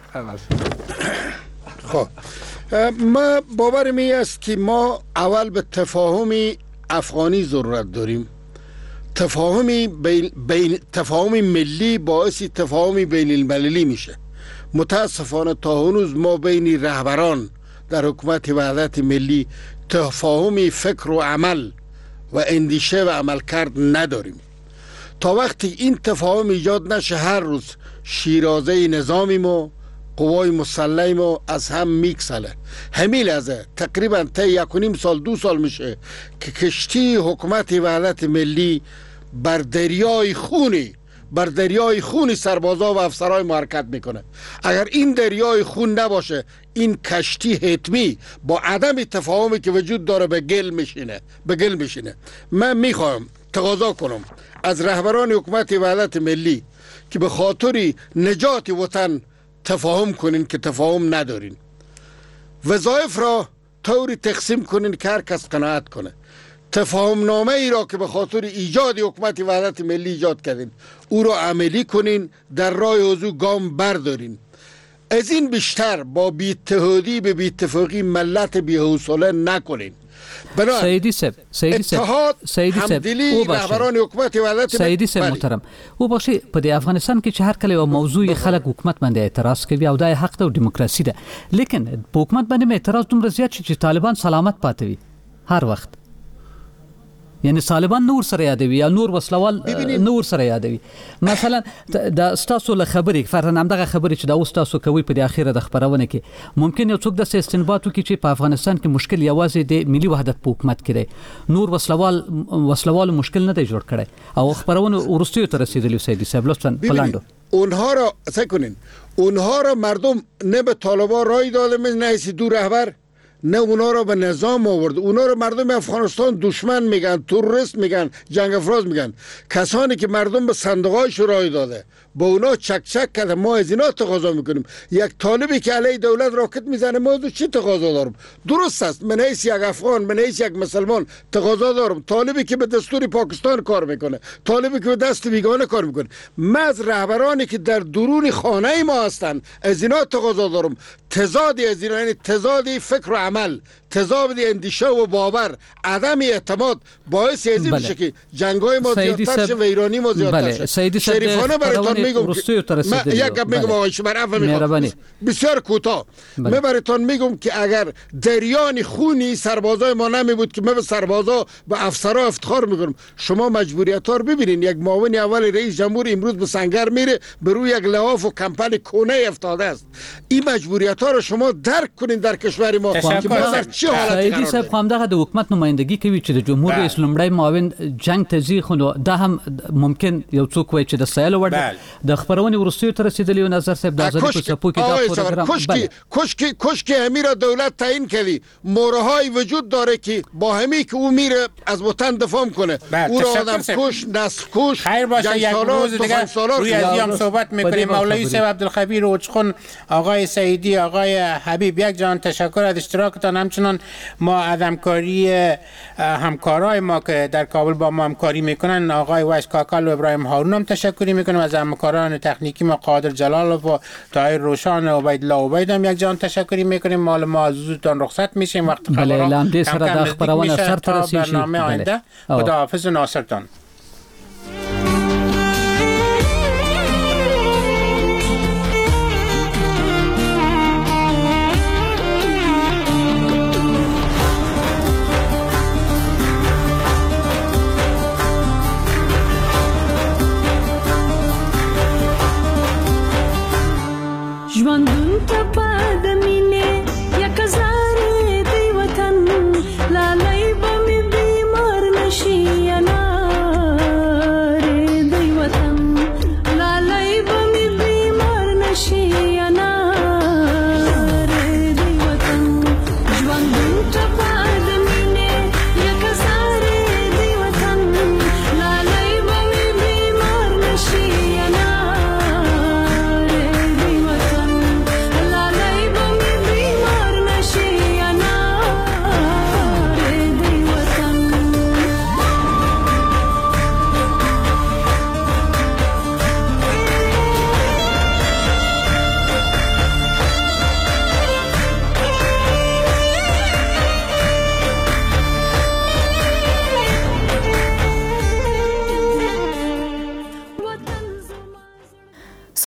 خب ما باورم این است که ما اول به تفاهم افغانی ضرورت داریم. تفاهم بین, بین تفاهم ملی باعث تفاهم بین المللی میشه. متاسفانه تا هنوز ما بین رهبران در حکومت وحدت ملی تفاهم فکر و عمل و اندیشه و عمل کرد نداریم. تا وقتی این تفاهم ایجاد نشه، هر روز شیرازه نظامی ما، قوای مسلح ما از هم میکسله. همین لحظه تقریبا تا یک و نیم سال دو سال میشه که کشتی حکومت وحدت ملی بر دریای خونی بر دریای خونی سربازا و افسرهای ما حرکت میکنه. اگر این دریای خون نباشه، این کشتی حتمی با عدم تفاهمی که وجود داره به گل میشینه به گل میشینه. من میخوام تقاضا کنم از رهبران حکومت وحدت ملی که به خاطر نجات وطن تفاهم کنین که تفاهم ندارین. وظایف را طوری تقسیم کنین که هر کس قناعت کنه. تفاهم نامه ای را که به خاطر ایجاد حکومت وحدت ملی ایجاد کردین، او را عملی کنین، در راه حضور گام بردارین. از این بیشتر با بی‌اتحادی به بی‌اتفاقی ملت بی‌حوصله نکنین. سیدی صاحب سیدی صاحب سیدی صاحب او رهبران حکومت وحدت سیدی صاحب محترم، او بخشي په افغانستان کې چې هر کله یو موضوع خلک حکومت باندې اعتراض کوي او د حق او دیموکراسي ده، لیکن په حکومت باندې اعتراض دومره زیات چې طالبان سلامت پاتوي هر وخت. یعنی طالبان نور سره یادوي یا نور وسلوال نور سره یادوي. مثلا د استاسو له خبرې فرضاً همدغه خبرې چې د استاسو کوي په اخیره د خبرونه کې ممکن یو څوک د استنباط وکړي چې په افغانستان کې مشکل یوازې د ملي وحدت په حکومت کې دی، نور وسلوال وسلوال مشکل نه دی جوړ کړی او خبرونه ورستیو ته رسیدلی. سیدی صاحب لطفاً پلاندو اونها را سکنین، اونها را مردم نه به طالبان رای داده، نه هیچ دو رهبر، نه اونا را به نظام آورد. اونا را مردم افغانستان دشمن میگن، تروریست میگن، جنگ افراز میگن. کسانی که مردم به صندوقایش رای داده با اونا چک چک کرده. ما از اینا تقاضا میکنیم. یک طالبی که علیه دولت راکت میزنه، ما از چی تقاضا دارم؟ درست است، من حیث یک افغان، من حیث یک مسلمان تقاضا دارم. طالبی که به دستور پاکستان کار میکنه، طالبی که به دست بیگانه کار میکنه، من از رهبرانی که در درون خانه ما هستند از اینا تقاضا دارم. تضادی از اینا، یعنی تضادی فکر و عمل، تضاد اندیشه و باور، عدم اعتماد باعث از این میشه که جنگای ما زیادتر شه و ایرانی ما زیادتر شه. شریفانه براتون میگم که من یک میگم آقای شما عفو میخوام بسیار کوتاه، من براتون میگم که اگر دریان خونی سربازای ما نمی بود که من به سربازا و افسرها افتخار میکنم. شما مجبوریت ها رو ببینین. یک معاون اول رئیس جمهور امروز به سنگر میره، به روی یک لحاف و کمپل کونه افتاده است. این مجبوریت ها رو شما درک کنین در کشور ما که ما چه حالتی قرار صاحب خو همدغه د حکومت نمائندګي کوي چې د جمهور رئیس لومړی معاون جنگ ته ځي، خو دا هم ممکن یو څوک وایي چې د سایل وړ د خبرونې ورستیو ته رسیدلی و. نظر صاحب د ازادي په چپو کې دا پروګرام کشکی کشکی کشکی امیر دولت تعیین کردی. مورهای وجود داره که با همی که او میره از وطن دفاع کنه، او را آدم کش، نسل کش. خیر باشه، یک روز دیگه روی از هم صحبت میکنیم. مولوی صاحب عبدالخبیر اوچخون، آقای سعیدی، آقای حبیب، یک جان تشکر از اشتراکتان. همچنان ما از همکاری همکارای ما که در کابل با ما همکاری میکنن، آقای ویس کاکل و ابراهیم هارون هم تشکری میکنم. از همکاران تکنیکی ما قادر جلالov و طاهر روشان و عبیدالله عبید هم یک جان تشکری میکنیم. مال ما از حضورتان رخصت میشیم. وقت خبرها کم کم نزدیک میشه تا برنامه آینده. خداحافظ ناصرتان.